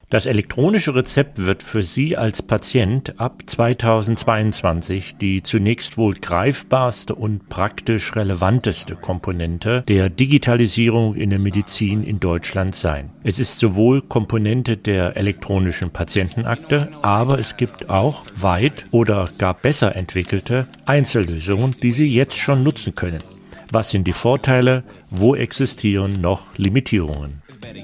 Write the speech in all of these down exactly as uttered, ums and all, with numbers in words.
Das elektronische Rezept wird für Sie als Patient ab zweitausendzweiundzwanzig die zunächst wohl greifbarste und praktisch relevanteste Komponente der Digitalisierung in der Medizin in Deutschland sein. Es ist sowohl Komponente der elektronischen Patientenakte, aber es gibt auch weit oder gar besser entwickelte Einzellösungen, die Sie jetzt schon nutzen können. Was sind die Vorteile? Wo existieren noch Limitierungen?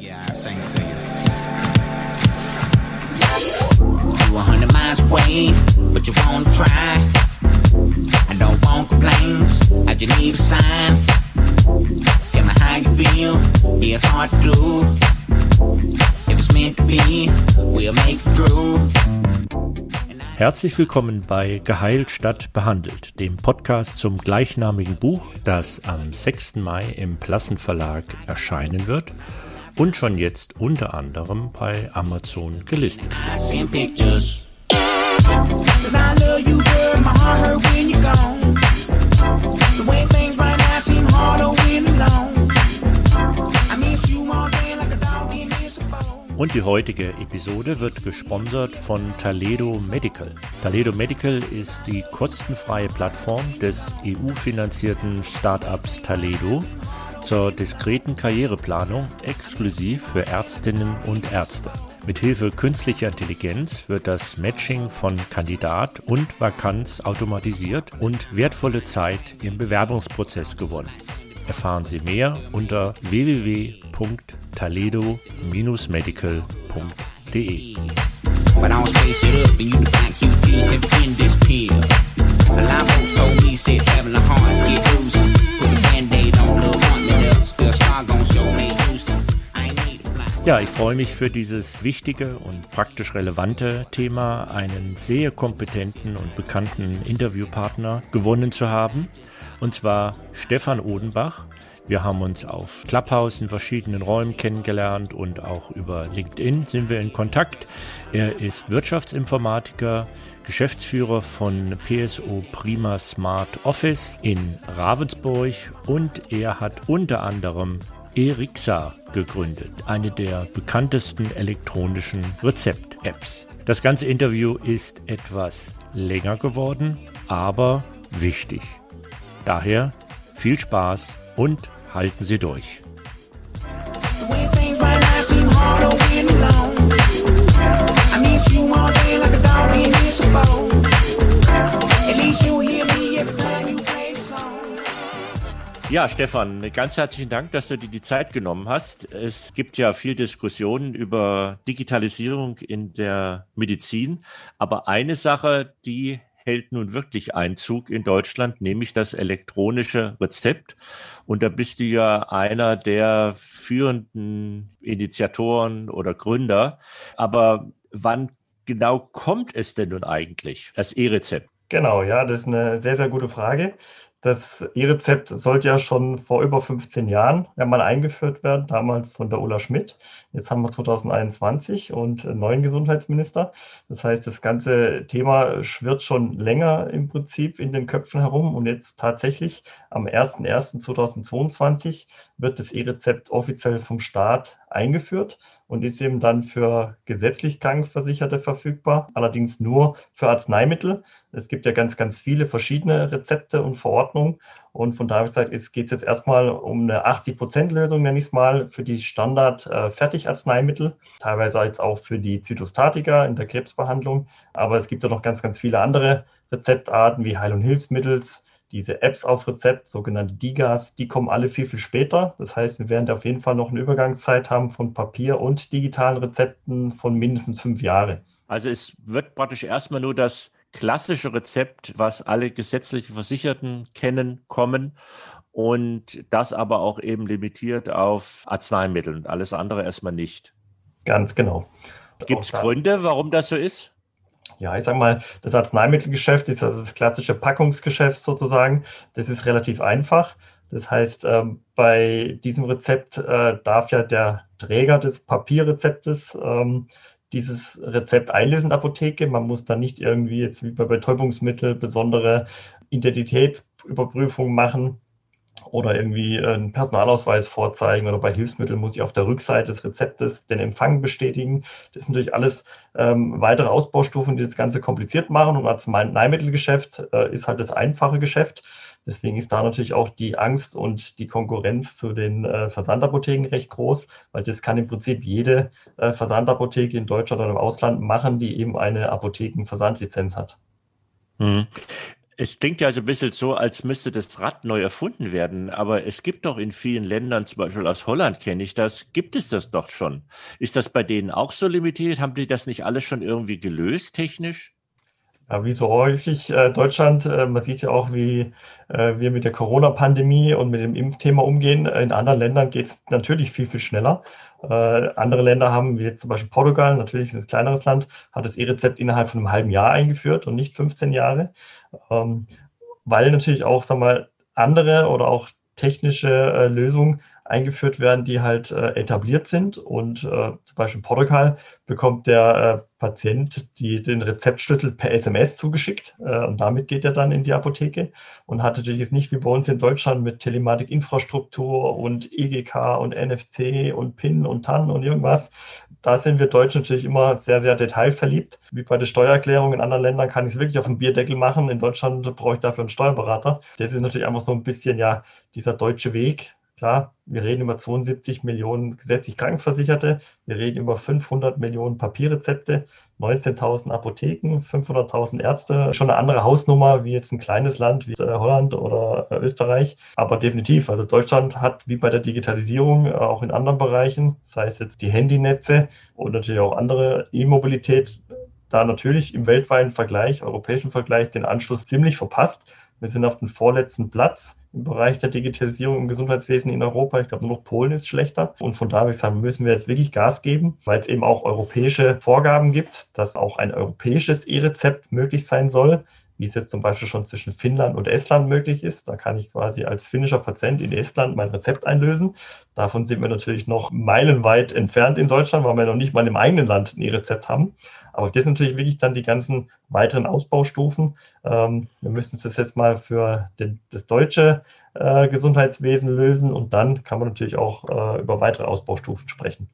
Way, but you won't try. I don't want complaints. I just need a sign. Tell me how you feel. Yeah, it's hard to do. If it's meant to be, we'll make it through. Herzlich willkommen bei Geheilt statt behandelt, dem Podcast zum gleichnamigen Buch, das am sechsten Mai im Plassen Verlag erscheinen wird und schon jetzt unter anderem bei Amazon gelistet ist. Cause I love you, girl, my heart hurt when you're gone. The way things right now seem harder when alone. I miss you all day like a dog in his bone. Und die heutige Episode wird gesponsert von Taledo Medical. Taledo Medical ist die kostenfreie Plattform des E U-finanzierten Startups Taledo zur diskreten Karriereplanung exklusiv für Ärztinnen und Ärzte. Mithilfe künstlicher Intelligenz wird das Matching von Kandidat und Vakanz automatisiert und wertvolle Zeit im Bewerbungsprozess gewonnen. Erfahren Sie mehr unter w w w punkt taledo dash medical punkt de. Ja, ich freue mich für dieses wichtige und praktisch relevante Thema, einen sehr kompetenten und bekannten Interviewpartner gewonnen zu haben, und zwar Stefan Odenbach. Wir haben uns auf Clubhouse in verschiedenen Räumen kennengelernt und auch über LinkedIn sind wir in Kontakt. Er ist Wirtschaftsinformatiker, Geschäftsführer von P S O Prima Smart Office in Ravensburg und er hat unter anderem Erixa gegründet, eine der bekanntesten elektronischen Rezept-Apps. Das ganze Interview ist etwas länger geworden, aber wichtig. Daher viel Spaß und halten Sie durch. Ja, Stefan, ganz herzlichen Dank, dass du dir die Zeit genommen hast. Es gibt ja viel Diskussionen über Digitalisierung in der Medizin, aber eine Sache, die hält nun wirklich Einzug in Deutschland, nämlich das elektronische Rezept. Und da bist du ja einer der führenden Initiatoren oder Gründer. Aber wann genau kommt es denn nun eigentlich, das E-Rezept? Genau, ja, das ist eine sehr, sehr gute Frage. Das E-Rezept sollte ja schon vor über fünfzehn Jahren ja mal eingeführt werden, damals von der Ulla Schmidt. Jetzt haben wir zwanzig einundzwanzig und einen neuen Gesundheitsminister. Das heißt, das ganze Thema schwirrt schon länger im Prinzip in den Köpfen herum. Und jetzt tatsächlich am ersten ersten zweitausendzweiundzwanzig wird das E-Rezept offiziell vom Staat eingeführt und ist eben dann für gesetzlich Krankenversicherte verfügbar, allerdings nur für Arzneimittel. Es gibt ja ganz, ganz viele verschiedene Rezepte und Verordnungen und von daher gesagt, es geht jetzt erstmal um eine achtzig Prozent Lösung, nenne ich es mal, für die Standard-Fertigarzneimittel, teilweise jetzt auch für die Zytostatika in der Krebsbehandlung, aber es gibt ja noch ganz, ganz viele andere Rezeptarten wie Heil- und Hilfsmittels. Diese Apps auf Rezept, sogenannte D I G As, die kommen alle viel, viel später. Das heißt, wir werden da auf jeden Fall noch eine Übergangszeit haben von Papier- und digitalen Rezepten von mindestens fünf Jahren. Also es wird praktisch erstmal nur das klassische Rezept, was alle gesetzlich Versicherten kennen, kommen und das aber auch eben limitiert auf Arzneimittel und alles andere erstmal nicht. Ganz genau. Gibt es Gründe, warum das so ist? Ja, ich sage mal, das Arzneimittelgeschäft ist also das klassische Packungsgeschäft sozusagen. Das ist relativ einfach. Das heißt, ähm, bei diesem Rezept äh, darf ja der Träger des Papierrezeptes ähm, dieses Rezept einlösen in der Apotheke. Man muss dann nicht irgendwie jetzt wie bei Betäubungsmittel besondere Identitätsüberprüfungen machen. oder irgendwie einen Personalausweis vorzeigen oder bei Hilfsmitteln muss ich auf der Rückseite des Rezeptes den Empfang bestätigen. Das sind natürlich alles ähm, weitere Ausbaustufen, die das Ganze kompliziert machen. Und Arzneimittelgeschäft äh, ist halt das einfache Geschäft. Deswegen ist da natürlich auch die Angst und die Konkurrenz zu den äh, Versandapotheken recht groß, weil das kann im Prinzip jede äh, Versandapotheke in Deutschland oder im Ausland machen, die eben eine Apothekenversandlizenz hat. Hm. Es klingt ja so ein bisschen so, als müsste das Rad neu erfunden werden, aber es gibt doch in vielen Ländern, zum Beispiel aus Holland kenne ich das, gibt es das doch schon. Ist das bei denen auch so limitiert? Haben die das nicht alles schon irgendwie gelöst, technisch? Ja, wie so häufig äh, Deutschland, äh, man sieht ja auch, wie äh, wir mit der Corona-Pandemie und mit dem Impfthema umgehen. In anderen Ländern geht es natürlich viel, viel schneller. Äh, andere Länder haben, wie jetzt zum Beispiel Portugal, natürlich ist es ein kleineres Land, hat das E-Rezept innerhalb von einem halben Jahr eingeführt und nicht fünfzehn Jahre. Ähm, weil natürlich auch, sag mal, andere oder auch technische äh, Lösungen eingeführt werden, die halt äh, etabliert sind. Und äh, zum Beispiel in Portugal bekommt der äh, Patient die, den Rezeptschlüssel per S M S zugeschickt äh, und damit geht er dann in die Apotheke und hat natürlich jetzt nicht wie bei uns in Deutschland mit Telematikinfrastruktur und E G K und N F C und PIN und T A N und irgendwas. Da sind wir Deutschen natürlich immer sehr, sehr detailverliebt. Wie bei der Steuererklärung in anderen Ländern kann ich es wirklich auf dem Bierdeckel machen. In Deutschland brauche ich dafür einen Steuerberater. Das ist natürlich einfach so ein bisschen ja dieser deutsche Weg. Klar, wir reden über zweiundsiebzig Millionen gesetzlich Krankenversicherte, wir reden über fünfhundert Millionen Papierrezepte, neunzehntausend Apotheken, fünfhunderttausend Ärzte. Schon eine andere Hausnummer wie jetzt ein kleines Land wie Holland oder Österreich. Aber definitiv, also Deutschland hat wie bei der Digitalisierung auch in anderen Bereichen, sei es jetzt die Handynetze und natürlich auch andere E-Mobilität, da natürlich im weltweiten Vergleich, europäischen Vergleich, den Anschluss ziemlich verpasst. Wir sind auf dem vorletzten Platz im Bereich der Digitalisierung im Gesundheitswesen in Europa. Ich glaube, nur noch Polen ist schlechter. Und von daher sagen, müssen wir jetzt wirklich Gas geben, weil es eben auch europäische Vorgaben gibt, dass auch ein europäisches E-Rezept möglich sein soll, wie es jetzt zum Beispiel schon zwischen Finnland und Estland möglich ist. Da kann ich quasi als finnischer Patient in Estland mein Rezept einlösen. Davon sind wir natürlich noch meilenweit entfernt in Deutschland, weil wir noch nicht mal im eigenen Land ein E-Rezept haben. Aber das sind natürlich wirklich dann die ganzen weiteren Ausbaustufen. Ähm, wir müssen das jetzt mal für den, das deutsche äh, Gesundheitswesen lösen und dann kann man natürlich auch äh, über weitere Ausbaustufen sprechen.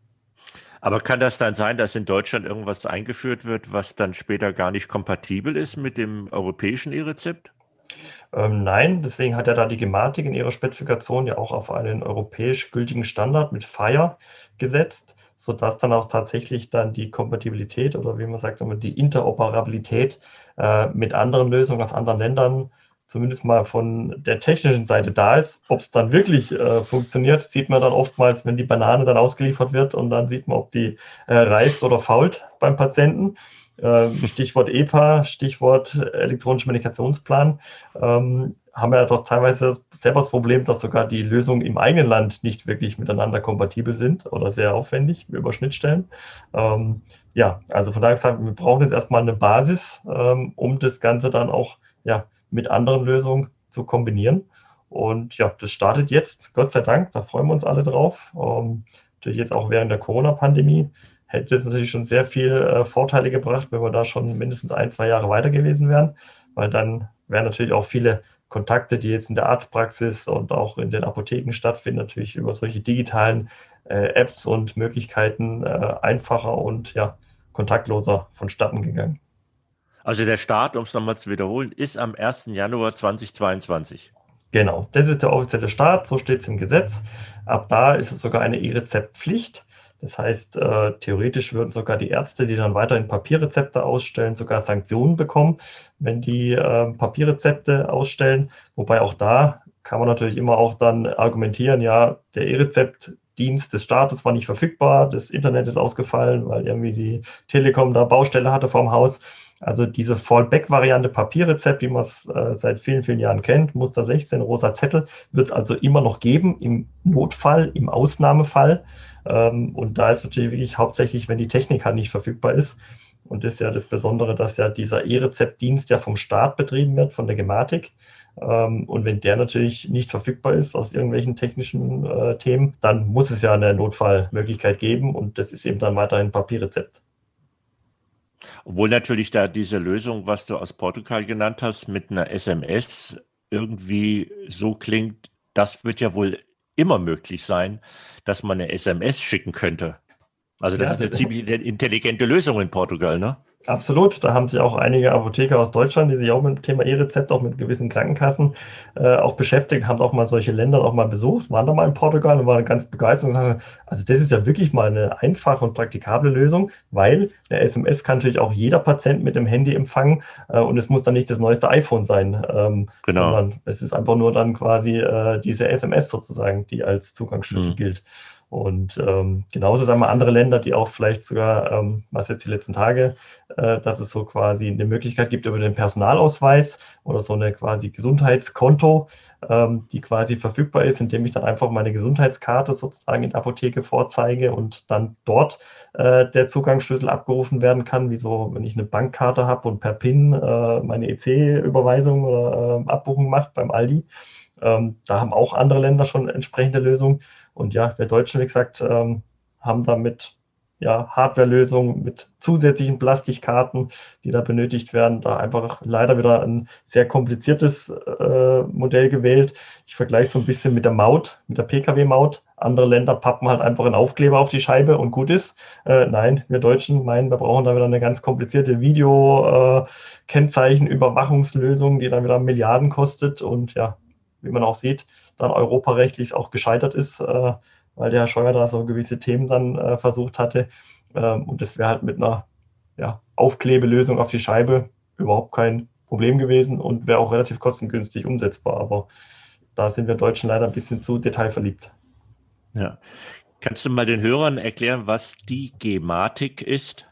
Aber kann das dann sein, dass in Deutschland irgendwas eingeführt wird, was dann später gar nicht kompatibel ist mit dem europäischen E-Rezept? Ähm, nein, deswegen hat ja da die Gematik in ihrer Spezifikation ja auch auf einen europäisch gültigen Standard mit FHIR gesetzt, sodass dann auch tatsächlich dann die Kompatibilität oder wie man sagt, die Interoperabilität äh, mit anderen Lösungen aus anderen Ländern zumindest mal von der technischen Seite da ist. Ob es dann wirklich äh, funktioniert, sieht man dann oftmals, wenn die Banane dann ausgeliefert wird und dann sieht man, ob die äh, reift oder fault beim Patienten. Äh, Stichwort E P A, Stichwort elektronischer Medikationsplan. Ähm, haben wir ja doch teilweise selber das Problem, dass sogar die Lösungen im eigenen Land nicht wirklich miteinander kompatibel sind oder sehr aufwendig über Schnittstellen. Ähm, ja, also von daher gesagt, wir brauchen jetzt erstmal eine Basis, ähm, um das Ganze dann auch ja, mit anderen Lösungen zu kombinieren. Und ja, das startet jetzt, Gott sei Dank, da freuen wir uns alle drauf. Ähm, natürlich jetzt auch während der Corona-Pandemie hätte es natürlich schon sehr viel äh, Vorteile gebracht, wenn wir da schon mindestens ein, zwei Jahre weiter gewesen wären, weil dann wären natürlich auch viele Kontakte, die jetzt in der Arztpraxis und auch in den Apotheken stattfinden, natürlich über solche digitalen äh, Apps und Möglichkeiten äh, einfacher und ja, kontaktloser vonstatten gegangen. Also der Start, um es nochmal zu wiederholen, ist am ersten Januar zweitausendzweiundzwanzig. Genau, das ist der offizielle Start, so steht es im Gesetz. Ab da ist es sogar eine E-Rezeptpflicht. Das heißt, äh, theoretisch würden sogar die Ärzte, die dann weiterhin Papierrezepte ausstellen, sogar Sanktionen bekommen, wenn die äh, Papierrezepte ausstellen. Wobei auch da kann man natürlich immer auch dann argumentieren, ja, der E-Rezeptdienst des Staates war nicht verfügbar, das Internet ist ausgefallen, weil irgendwie die Telekom da Baustelle hatte vorm Haus. Also diese Fallback-Variante Papierrezept, wie man es äh, seit vielen, vielen Jahren kennt, Muster sechzehn, rosa Zettel, wird es also immer noch geben, im Notfall, im Ausnahmefall. Ähm, und da ist natürlich wirklich hauptsächlich, wenn die Technik halt nicht verfügbar ist. Und das ist ja das Besondere, dass ja dieser E-Rezeptdienst ja vom Staat betrieben wird, von der Gematik. Ähm, und wenn der natürlich nicht verfügbar ist aus irgendwelchen technischen äh, Themen, dann muss es ja eine Notfallmöglichkeit geben. Und das ist eben dann weiterhin Papierrezept. Obwohl natürlich da diese Lösung, was du aus Portugal genannt hast, mit einer S M S irgendwie so klingt, das wird ja wohl immer möglich sein, dass man eine S M S schicken könnte. Also das Ja, ist eine ziemlich intelligente Lösung in Portugal, ne? absolut, da haben sich auch einige Apotheker aus Deutschland, die sich auch mit dem Thema E-Rezept, auch mit gewissen Krankenkassen äh, auch beschäftigt, haben auch mal solche Länder auch mal besucht, waren da mal in Portugal und waren ganz begeistert und sagten, also das ist ja wirklich mal eine einfache und praktikable Lösung, weil eine S M S kann natürlich auch jeder Patient mit dem Handy empfangen äh, und es muss dann nicht das neueste iPhone sein, ähm, Genau. sondern es ist einfach nur dann quasi äh, diese S M S sozusagen, die als Zugangsschlüssel Mhm. gilt. Und ähm, genauso sagen wir andere Länder, die auch vielleicht sogar, ähm, was jetzt die letzten Tage, äh, dass es so quasi eine Möglichkeit gibt über den Personalausweis oder so eine quasi Gesundheitskonto, ähm, die quasi verfügbar ist, indem ich dann einfach meine Gesundheitskarte sozusagen in der Apotheke vorzeige und dann dort äh, der Zugangsschlüssel abgerufen werden kann, wie so, wenn ich eine Bankkarte habe und per PIN äh, meine E C-Überweisung oder äh, Abbuchung macht beim Aldi. Ähm, da haben auch andere Länder schon entsprechende Lösungen. Und ja, wir Deutschen, wie gesagt, ähm, haben damit ja, Hardwarelösungen mit zusätzlichen Plastikkarten, die da benötigt werden, da einfach leider wieder ein sehr kompliziertes äh, Modell gewählt. Ich vergleiche so ein bisschen mit der Maut, mit der P K W-Maut. Andere Länder pappen halt einfach einen Aufkleber auf die Scheibe und gut ist. Äh, nein, wir Deutschen meinen, wir brauchen da wieder eine ganz komplizierte Video-Kennzeichen-Überwachungslösung, die dann wieder Milliarden kostet und ja, wie man auch sieht, dann europarechtlich auch gescheitert ist, äh, weil der Herr Scheuer da so gewisse Themen dann äh, versucht hatte. Ähm, und das wäre halt mit einer ja, Aufklebelösung auf die Scheibe überhaupt kein Problem gewesen und wäre auch relativ kostengünstig umsetzbar. Aber da sind wir Deutschen leider ein bisschen zu detailverliebt. Ja. Kannst du mal den Hörern erklären, was die Gematik ist?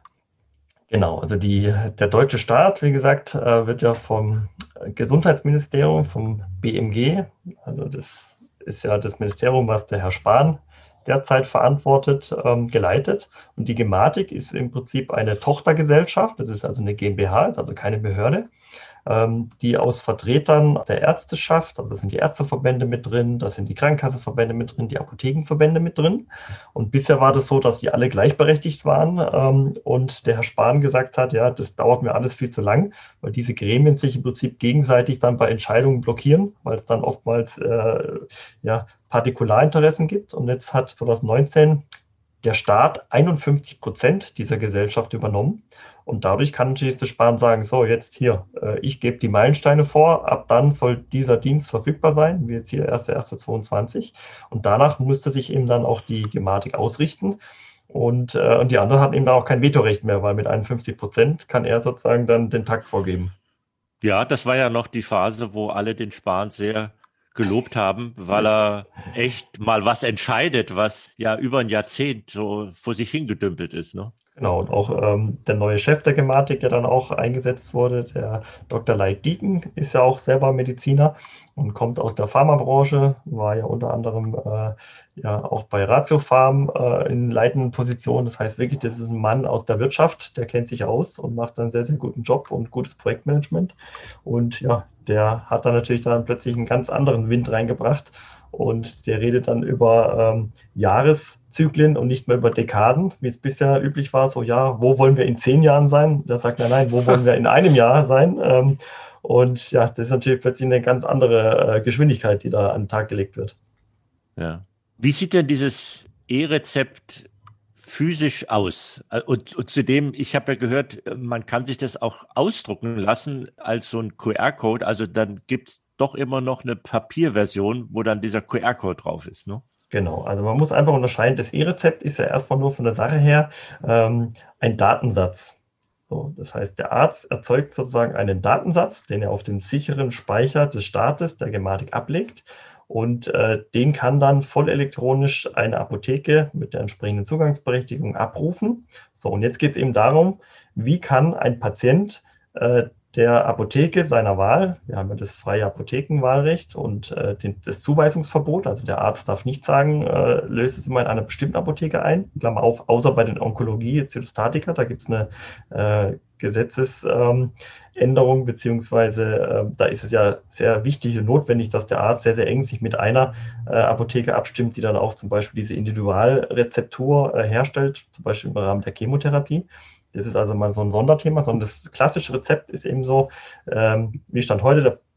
Genau, also die, der deutsche Staat, wie gesagt, äh, wird ja vom Gesundheitsministerium, vom B M G, also das ist ja das Ministerium, was der Herr Spahn derzeit verantwortet, ähm, geleitet. Und die Gematik ist im Prinzip eine Tochtergesellschaft, das ist also eine GmbH, ist also keine Behörde, ähm, die aus Vertretern der Ärzteschaft, also da sind die Ärzteverbände mit drin, da sind die Krankenkassenverbände mit drin, die Apothekenverbände mit drin. Und bisher war das so, dass die alle gleichberechtigt waren ähm, und der Herr Spahn gesagt hat, ja, das dauert mir alles viel zu lang, weil diese Gremien sich im Prinzip gegenseitig dann bei Entscheidungen blockieren, weil es dann oftmals äh, ja, Partikularinteressen gibt. Und jetzt hat zwanzig neunzehn der Staat einundfünfzig Prozent dieser Gesellschaft übernommen. Und dadurch kann natürlich der Spahn sagen, so jetzt hier, äh, ich gebe die Meilensteine vor, ab dann soll dieser Dienst verfügbar sein, wie jetzt hier erster erster zweiundzwanzig. Und danach musste sich eben dann auch die Gematik ausrichten. Und, äh, und die anderen hatten eben dann auch kein Vetorecht mehr, weil mit einundfünfzig Prozent kann er sozusagen dann den Takt vorgeben. Ja, das war ja noch die Phase, wo alle den Spahn sehr gelobt haben, weil er echt mal was entscheidet, was ja über ein Jahrzehnt so vor sich hingedümpelt ist, ne? Genau, und auch ähm, der neue Chef der Gematik, der dann auch eingesetzt wurde, der Doktor Leit Dieken, ist ja auch selber Mediziner und kommt aus der Pharmabranche, war ja unter anderem äh, ja auch bei Ratiopharm äh, in leitenden Positionen. Das heißt wirklich, das ist ein Mann aus der Wirtschaft, der kennt sich aus und macht einen sehr, sehr guten Job und gutes Projektmanagement. Und ja, der hat dann natürlich dann plötzlich einen ganz anderen Wind reingebracht. Und der redet dann über ähm, Jahreszyklen und nicht mehr über Dekaden, wie es bisher üblich war. So, ja, wo wollen wir in zehn Jahren sein? Da sagt er, nein, wo wollen wir in einem Jahr sein? Ähm, und ja, das ist natürlich plötzlich eine ganz andere äh, Geschwindigkeit, die da an den Tag gelegt wird. Ja. Wie sieht denn dieses E-Rezept physisch aus? Und, und zudem, ich habe ja gehört, man kann sich das auch ausdrucken lassen als so ein Q R-Code. Also dann gibt es doch immer noch eine Papierversion, wo dann dieser Q R-Code drauf ist, ne? Genau, also man muss einfach unterscheiden, das E-Rezept ist ja erstmal nur von der Sache her ähm, ein Datensatz. So, das heißt, der Arzt erzeugt sozusagen einen Datensatz, den er auf den sicheren Speicher des Staates, der Gematik, ablegt. Und äh, den kann dann voll elektronisch eine Apotheke mit der entsprechenden Zugangsberechtigung abrufen. So, und jetzt geht es eben darum, wie kann ein Patient äh, der Apotheke seiner Wahl, wir haben ja das freie Apothekenwahlrecht und äh, den, das Zuweisungsverbot, also der Arzt darf nicht sagen, äh, löst es immer in einer bestimmten Apotheke ein, Klammer auf, außer bei den Onkologie-Zytostatika, da gibt es eine äh, Gesetzesänderung, ähm, beziehungsweise äh, da ist es ja sehr wichtig und notwendig, dass der Arzt sehr, sehr eng sich mit einer äh, Apotheke abstimmt, die dann auch zum Beispiel diese Individualrezeptur äh, herstellt, zum Beispiel im Rahmen der Chemotherapie. Das ist also mal so ein Sonderthema, sondern das klassische Rezept ist eben so, ähm, wie Stand heute, der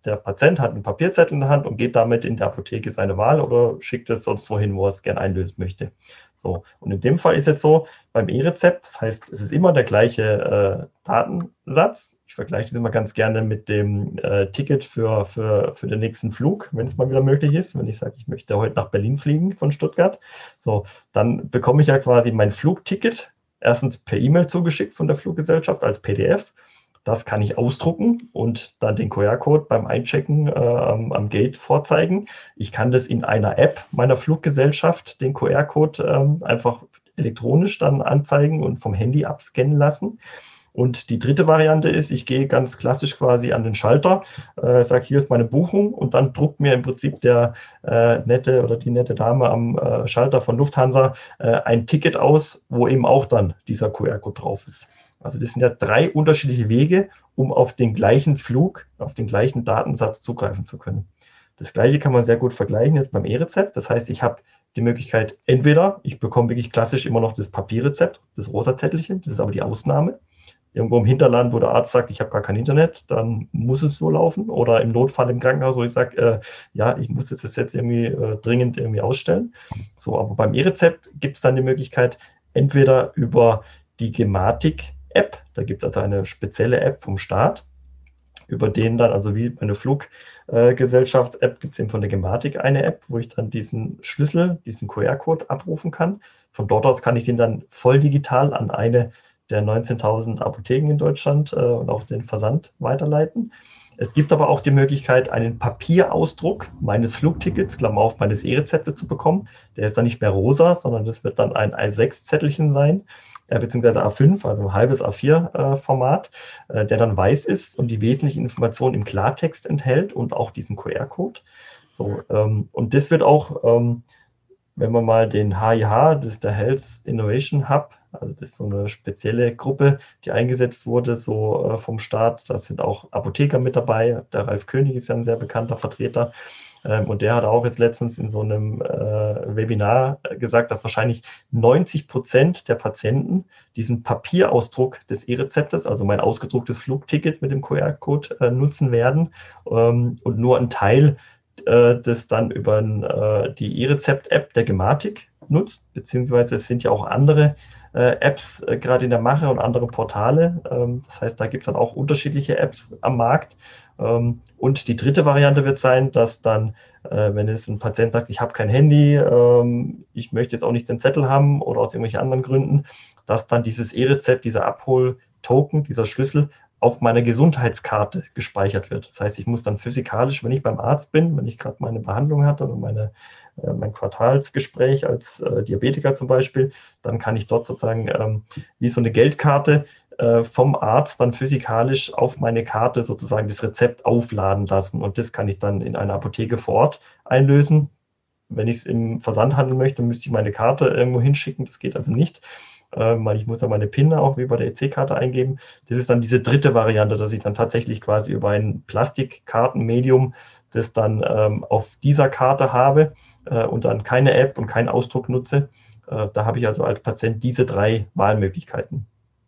der Patient hat einen Papierzettel in der Hand und geht damit in der Apotheke seine Wahl oder schickt es sonst wohin, wo er es gerne einlösen möchte. So, und in dem Fall ist jetzt so, beim E-Rezept, das heißt, es ist immer der gleiche äh, Datensatz. Ich vergleiche das immer ganz gerne mit dem äh, Ticket für, für, für den nächsten Flug, wenn es mal wieder möglich ist. Wenn ich sage, ich möchte heute nach Berlin fliegen von Stuttgart, so, dann bekomme ich ja quasi mein Flugticket erstens per E-Mail zugeschickt von der Fluggesellschaft als P D F. Das kann ich ausdrucken und dann den Q R-Code beim Einchecken äh, am, am Gate vorzeigen. Ich kann das in einer App meiner Fluggesellschaft, den Q R-Code, ähm, einfach elektronisch dann anzeigen und vom Handy abscannen lassen. Und die dritte Variante ist, ich gehe ganz klassisch quasi an den Schalter, äh, sage, hier ist meine Buchung und dann druckt mir im Prinzip der äh, nette oder die nette Dame am äh, Schalter von Lufthansa äh, ein Ticket aus, wo eben auch dann dieser Q R-Code drauf ist. Also das sind ja drei unterschiedliche Wege, um auf den gleichen Flug, auf den gleichen Datensatz zugreifen zu können. Das Gleiche kann man sehr gut vergleichen jetzt beim E-Rezept. Das heißt, ich habe die Möglichkeit, entweder ich bekomme wirklich klassisch immer noch das Papierrezept, das rosa Zettelchen, das ist aber die Ausnahme. Irgendwo im Hinterland, wo der Arzt sagt, ich habe gar kein Internet, dann muss es so laufen. Oder im Notfall im Krankenhaus, wo ich sage, äh, ja, ich muss jetzt das jetzt irgendwie äh, dringend irgendwie ausstellen. So, aber beim E-Rezept gibt es dann die Möglichkeit, entweder über die Gematik-App, da gibt es also eine spezielle App vom Staat, über den dann, also wie eine Fluggesellschaft-App, gibt es eben von der Gematik eine App, wo ich dann diesen Schlüssel, diesen Q R-Code abrufen kann. Von dort aus kann ich den dann voll digital an eine der neunzehntausend Apotheken in Deutschland äh, und auch den Versand weiterleiten. Es gibt aber auch die Möglichkeit, einen Papierausdruck meines Flugtickets, Klammer auf, meines E-Rezeptes zu bekommen. Der ist dann nicht mehr rosa, sondern das wird dann ein A sechs Zettelchen sein, äh, beziehungsweise A fünf, also ein halbes A vier äh, Format, äh, der dann weiß ist und die wesentlichen Informationen im Klartext enthält und auch diesen Q R-Code. So, ähm, und das wird auch, ähm, wenn man mal den H I H, das ist der Health Innovation Hub, also das ist so eine spezielle Gruppe, die eingesetzt wurde, so äh, vom Staat. Da sind auch Apotheker mit dabei. Der Ralf König ist ja ein sehr bekannter Vertreter. Ähm, und der hat auch jetzt letztens in so einem äh, Webinar gesagt, dass wahrscheinlich neunzig Prozent der Patienten diesen Papierausdruck des E-Rezeptes, also mein ausgedrucktes Flugticket mit dem Q R-Code, äh, nutzen werden. Ähm, und nur ein Teil äh, das dann über äh, die E-Rezept-App der Gematik nutzt, beziehungsweise es sind ja auch andere Äh, Apps äh, gerade in der Mache und andere Portale. Ähm, das heißt, da gibt es dann auch unterschiedliche Apps am Markt. Ähm, und die dritte Variante wird sein, dass dann, äh, wenn jetzt ein Patient sagt, ich habe kein Handy, ähm, ich möchte jetzt auch nicht den Zettel haben oder aus irgendwelchen anderen Gründen, dass dann dieses E-Rezept, dieser Abhol-Token, dieser Schlüssel auf meiner Gesundheitskarte gespeichert wird. Das heißt, ich muss dann physikalisch, wenn ich beim Arzt bin, wenn ich gerade meine Behandlung hatte oder meine, äh, mein Quartalsgespräch als äh, Diabetiker zum Beispiel, dann kann ich dort sozusagen ähm, wie so eine Geldkarte äh, vom Arzt dann physikalisch auf meine Karte sozusagen das Rezept aufladen lassen. Und das kann ich dann in einer Apotheke vor Ort einlösen. Wenn ich es im Versandhandel möchte, müsste ich meine Karte irgendwo hinschicken. Das geht also nicht. Weil ich muss ja meine PIN auch wie bei der E C-Karte eingeben. Das ist dann diese dritte Variante, dass ich dann tatsächlich quasi über ein Plastikkartenmedium das dann ähm, auf dieser Karte habe äh, und dann keine App und keinen Ausdruck nutze. Äh, da habe ich also als Patient diese drei Wahlmöglichkeiten.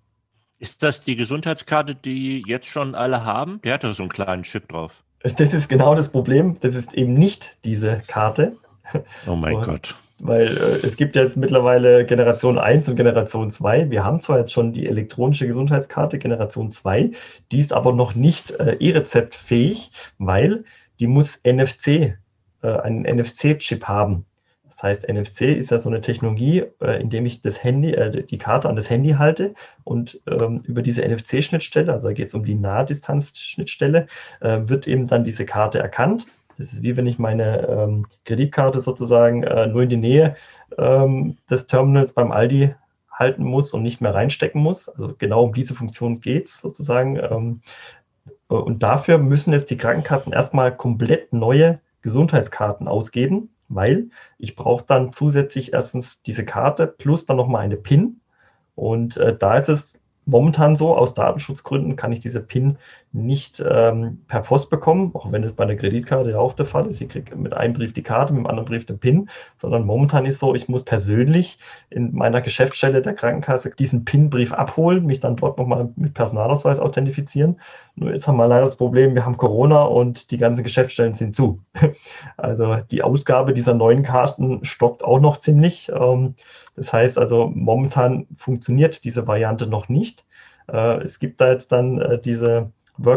Ist das die Gesundheitskarte, die jetzt schon alle haben? Der hat doch so einen kleinen Chip drauf. Das ist genau das Problem. Das ist eben nicht diese Karte. Oh mein und, Gott. Weil äh, es gibt jetzt mittlerweile Generation eins und Generation zwei. Wir haben zwar jetzt schon die elektronische Gesundheitskarte Generation zwei, die ist aber noch nicht äh, E-Rezeptfähig, weil die muss N F C, äh, einen N F C-Chip haben. Das heißt, N F C ist ja so eine Technologie, äh, in dem ich das Handy, äh, die Karte an das Handy halte und ähm, über diese N F C-Schnittstelle, also da geht es um die Nahdistanz-Schnittstelle, äh, wird eben dann diese Karte erkannt. Das ist wie wenn ich meine ähm, Kreditkarte sozusagen äh, nur in die Nähe ähm, des Terminals beim Aldi halten muss und nicht mehr reinstecken muss. Also genau um diese Funktion geht es sozusagen. Ähm, und dafür müssen jetzt die Krankenkassen erstmal komplett neue Gesundheitskarten ausgeben, weil ich brauche dann zusätzlich erstens diese Karte plus dann nochmal eine PIN. Und äh, da ist es momentan so, aus Datenschutzgründen kann ich diese PIN nicht ähm, per Post bekommen, auch wenn es bei einer Kreditkarte ja auch der Fall ist. Ich kriege mit einem Brief die Karte, mit dem anderen Brief den PIN, sondern momentan ist so, ich muss persönlich in meiner Geschäftsstelle der Krankenkasse diesen PIN-Brief abholen, mich dann dort nochmal mit Personalausweis authentifizieren. Nur jetzt haben wir leider das Problem, wir haben Corona und die ganzen Geschäftsstellen sind zu. Also die Ausgabe dieser neuen Karten stockt auch noch ziemlich. Ähm, Das heißt also, momentan funktioniert diese Variante noch nicht. Es gibt da jetzt dann diese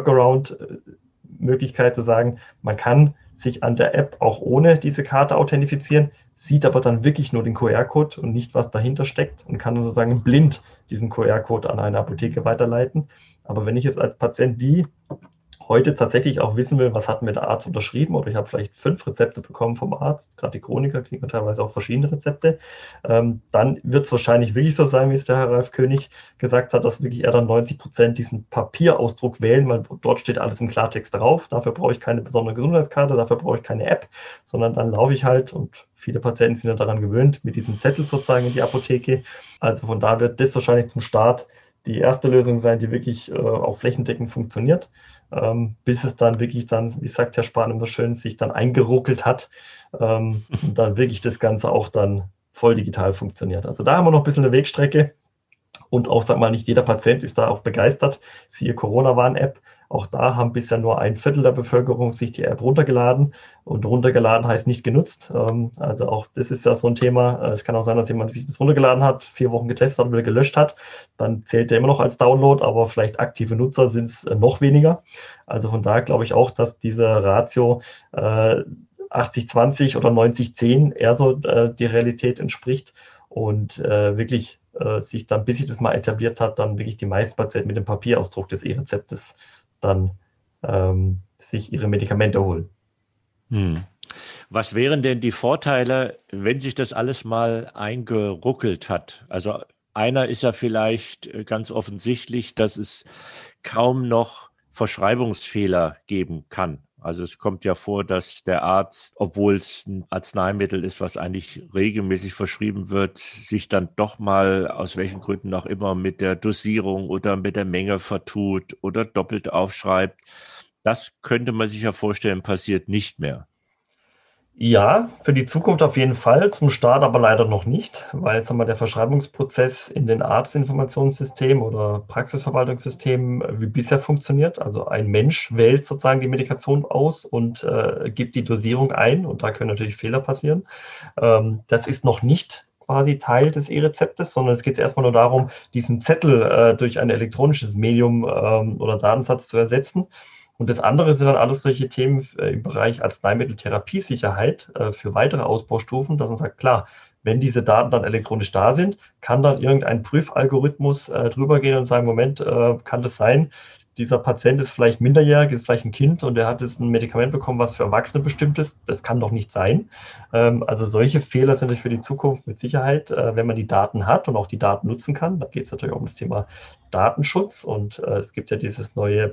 Workaround-Möglichkeit zu sagen, man kann sich an der App auch ohne diese Karte authentifizieren, sieht aber dann wirklich nur den Q R-Code und nicht, was dahinter steckt und kann sozusagen blind diesen Q R-Code an eine Apotheke weiterleiten. Aber wenn ich jetzt als Patient wie heute tatsächlich auch wissen will, was hat mir der Arzt unterschrieben, oder ich habe vielleicht fünf Rezepte bekommen vom Arzt, gerade die Chroniker kriegen teilweise auch verschiedene Rezepte, ähm, dann wird es wahrscheinlich wirklich so sein, wie es der Herr Ralf König gesagt hat, dass wirklich eher dann neunzig Prozent diesen Papierausdruck wählen, weil dort steht alles im Klartext drauf. Dafür brauche ich keine besondere Gesundheitskarte, dafür brauche ich keine App, sondern dann laufe ich halt, und viele Patienten sind ja daran gewöhnt, mit diesem Zettel sozusagen in die Apotheke. Also von da wird das wahrscheinlich zum Start die erste Lösung sein, die wirklich äh, auch flächendeckend funktioniert. Ähm, bis es dann wirklich dann, wie sagt Herr Spahn immer schön, sich dann eingeruckelt hat ähm, und dann wirklich das Ganze auch dann voll digital funktioniert. Also da haben wir noch ein bisschen eine Wegstrecke und auch, sag mal, nicht jeder Patient ist da auch begeistert. Siehe Corona-Warn-App. Auch da haben bisher nur ein Viertel der Bevölkerung sich die App runtergeladen, und runtergeladen heißt nicht genutzt. Ähm, also auch das ist ja so ein Thema. Es kann auch sein, dass jemand sich das runtergeladen hat, vier Wochen getestet hat und wieder gelöscht hat. Dann zählt der immer noch als Download, aber vielleicht aktive Nutzer sind es noch weniger. Also von daher glaube ich auch, dass diese Ratio äh, achtzig zwanzig oder neunzig zehn eher so äh, die Realität entspricht und äh, wirklich äh, sich dann, bis sich das mal etabliert hat, dann wirklich die meisten Patienten mit dem Papierausdruck des E-Rezeptes dann ähm, sich ihre Medikamente holen. Hm. Was wären denn die Vorteile, wenn sich das alles mal eingeruckelt hat? Also einer ist ja vielleicht ganz offensichtlich, dass es kaum noch Verschreibungsfehler geben kann. Also es kommt ja vor, dass der Arzt, obwohl es ein Arzneimittel ist, was eigentlich regelmäßig verschrieben wird, sich dann doch mal, aus welchen Gründen auch immer, mit der Dosierung oder mit der Menge vertut oder doppelt aufschreibt. Das könnte man sich ja vorstellen, passiert nicht mehr. Ja, für die Zukunft auf jeden Fall, zum Start aber leider noch nicht, weil jetzt haben wir der Verschreibungsprozess in den Arztinformationssystemen oder Praxisverwaltungssystemen wie bisher funktioniert. Also ein Mensch wählt sozusagen die Medikation aus und äh, gibt die Dosierung ein, und da können natürlich Fehler passieren. Ähm, das ist noch nicht quasi Teil des E-Rezeptes, sondern es geht erstmal nur darum, diesen Zettel äh, durch ein elektronisches Medium ähm, oder Datensatz zu ersetzen. Und das andere sind dann alles solche Themen äh, im Bereich Arzneimitteltherapiesicherheit äh, für weitere Ausbaustufen, dass man sagt, klar, wenn diese Daten dann elektronisch da sind, kann dann irgendein Prüfalgorithmus äh, drüber gehen und sagen, Moment, äh, kann das sein, dieser Patient ist vielleicht minderjährig, ist vielleicht ein Kind und der hat jetzt ein Medikament bekommen, was für Erwachsene bestimmt ist. Das kann doch nicht sein. Ähm, also solche Fehler sind natürlich für die Zukunft mit Sicherheit, äh, wenn man die Daten hat und auch die Daten nutzen kann. Da geht es natürlich auch um das Thema Datenschutz, und äh, es gibt ja dieses neue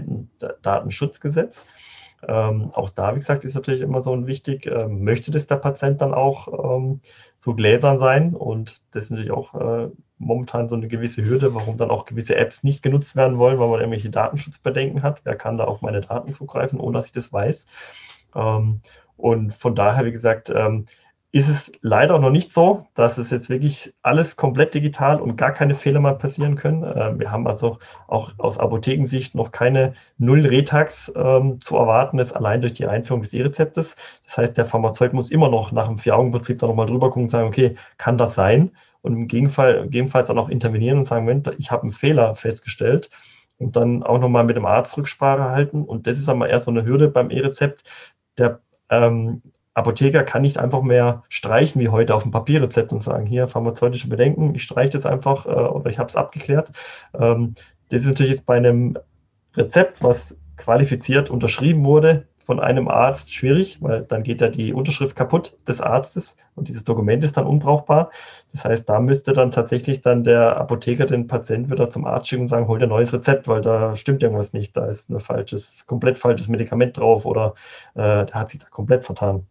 Patientendatenschutzgesetz. Ähm, auch da, wie gesagt, ist natürlich immer so ein wichtig, äh, möchte das der Patient dann auch ähm, so gläsern sein, und das ist natürlich auch äh, momentan so eine gewisse Hürde, warum dann auch gewisse Apps nicht genutzt werden wollen, weil man irgendwelche Datenschutzbedenken hat. Wer kann da auf meine Daten zugreifen, ohne dass ich das weiß? Ähm, und von daher, wie gesagt, ähm, ist es leider noch nicht so, dass es jetzt wirklich alles komplett digital und gar keine Fehler mehr passieren können. Äh, wir haben also auch aus Apothekensicht noch keine Null-Retags ähm, zu erwarten, ist allein durch die Einführung des E-Rezeptes. Das heißt, der Pharmazeut muss immer noch nach dem Vier-Augen-Prinzip da nochmal drüber gucken und sagen, okay, kann das sein? Und im Gegenfall, gegebenenfalls auch noch intervenieren und sagen, Moment, ich habe einen Fehler festgestellt, und dann auch nochmal mit dem Arzt Rücksprache halten. Und das ist aber eher so eine Hürde beim E-Rezept. Der ähm, Apotheker kann nicht einfach mehr streichen wie heute auf dem Papierrezept und sagen, hier pharmazeutische Bedenken, ich streiche das einfach äh, oder ich habe es abgeklärt. Ähm, das ist natürlich jetzt bei einem Rezept, was qualifiziert unterschrieben wurde von einem Arzt, schwierig, weil dann geht ja die Unterschrift kaputt des Arztes und dieses Dokument ist dann unbrauchbar. Das heißt, da müsste dann tatsächlich dann der Apotheker den Patienten wieder zum Arzt schicken und sagen, hol dir ein neues Rezept, weil da stimmt irgendwas nicht, da ist ein falsches, komplett falsches Medikament drauf oder äh, der hat sich da komplett vertan.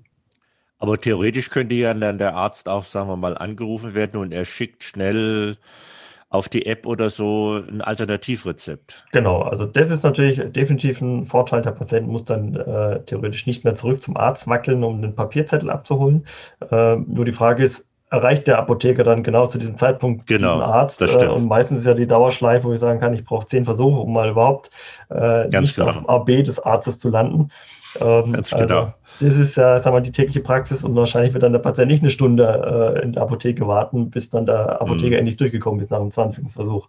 Aber theoretisch könnte ja dann der Arzt auch, sagen wir mal, angerufen werden und er schickt schnell auf die App oder so ein Alternativrezept. Genau, also das ist natürlich definitiv ein Vorteil. Der Patient muss dann äh, theoretisch nicht mehr zurück zum Arzt wackeln, um den Papierzettel abzuholen. Äh, nur die Frage ist, erreicht der Apotheker dann genau zu diesem Zeitpunkt genau, diesen Arzt? Äh, und meistens ist ja die Dauerschleife, wo ich sagen kann, ich brauche zehn Versuche, um mal überhaupt äh, nicht genau. auf dem A B des Arztes zu landen. Ähm, Ganz genau. Also, das ist ja, sagen wir, die tägliche Praxis und wahrscheinlich wird dann der Patient nicht eine Stunde äh, in der Apotheke warten, bis dann der Apotheker hm. endlich durchgekommen ist nach dem zwanzigsten Versuch.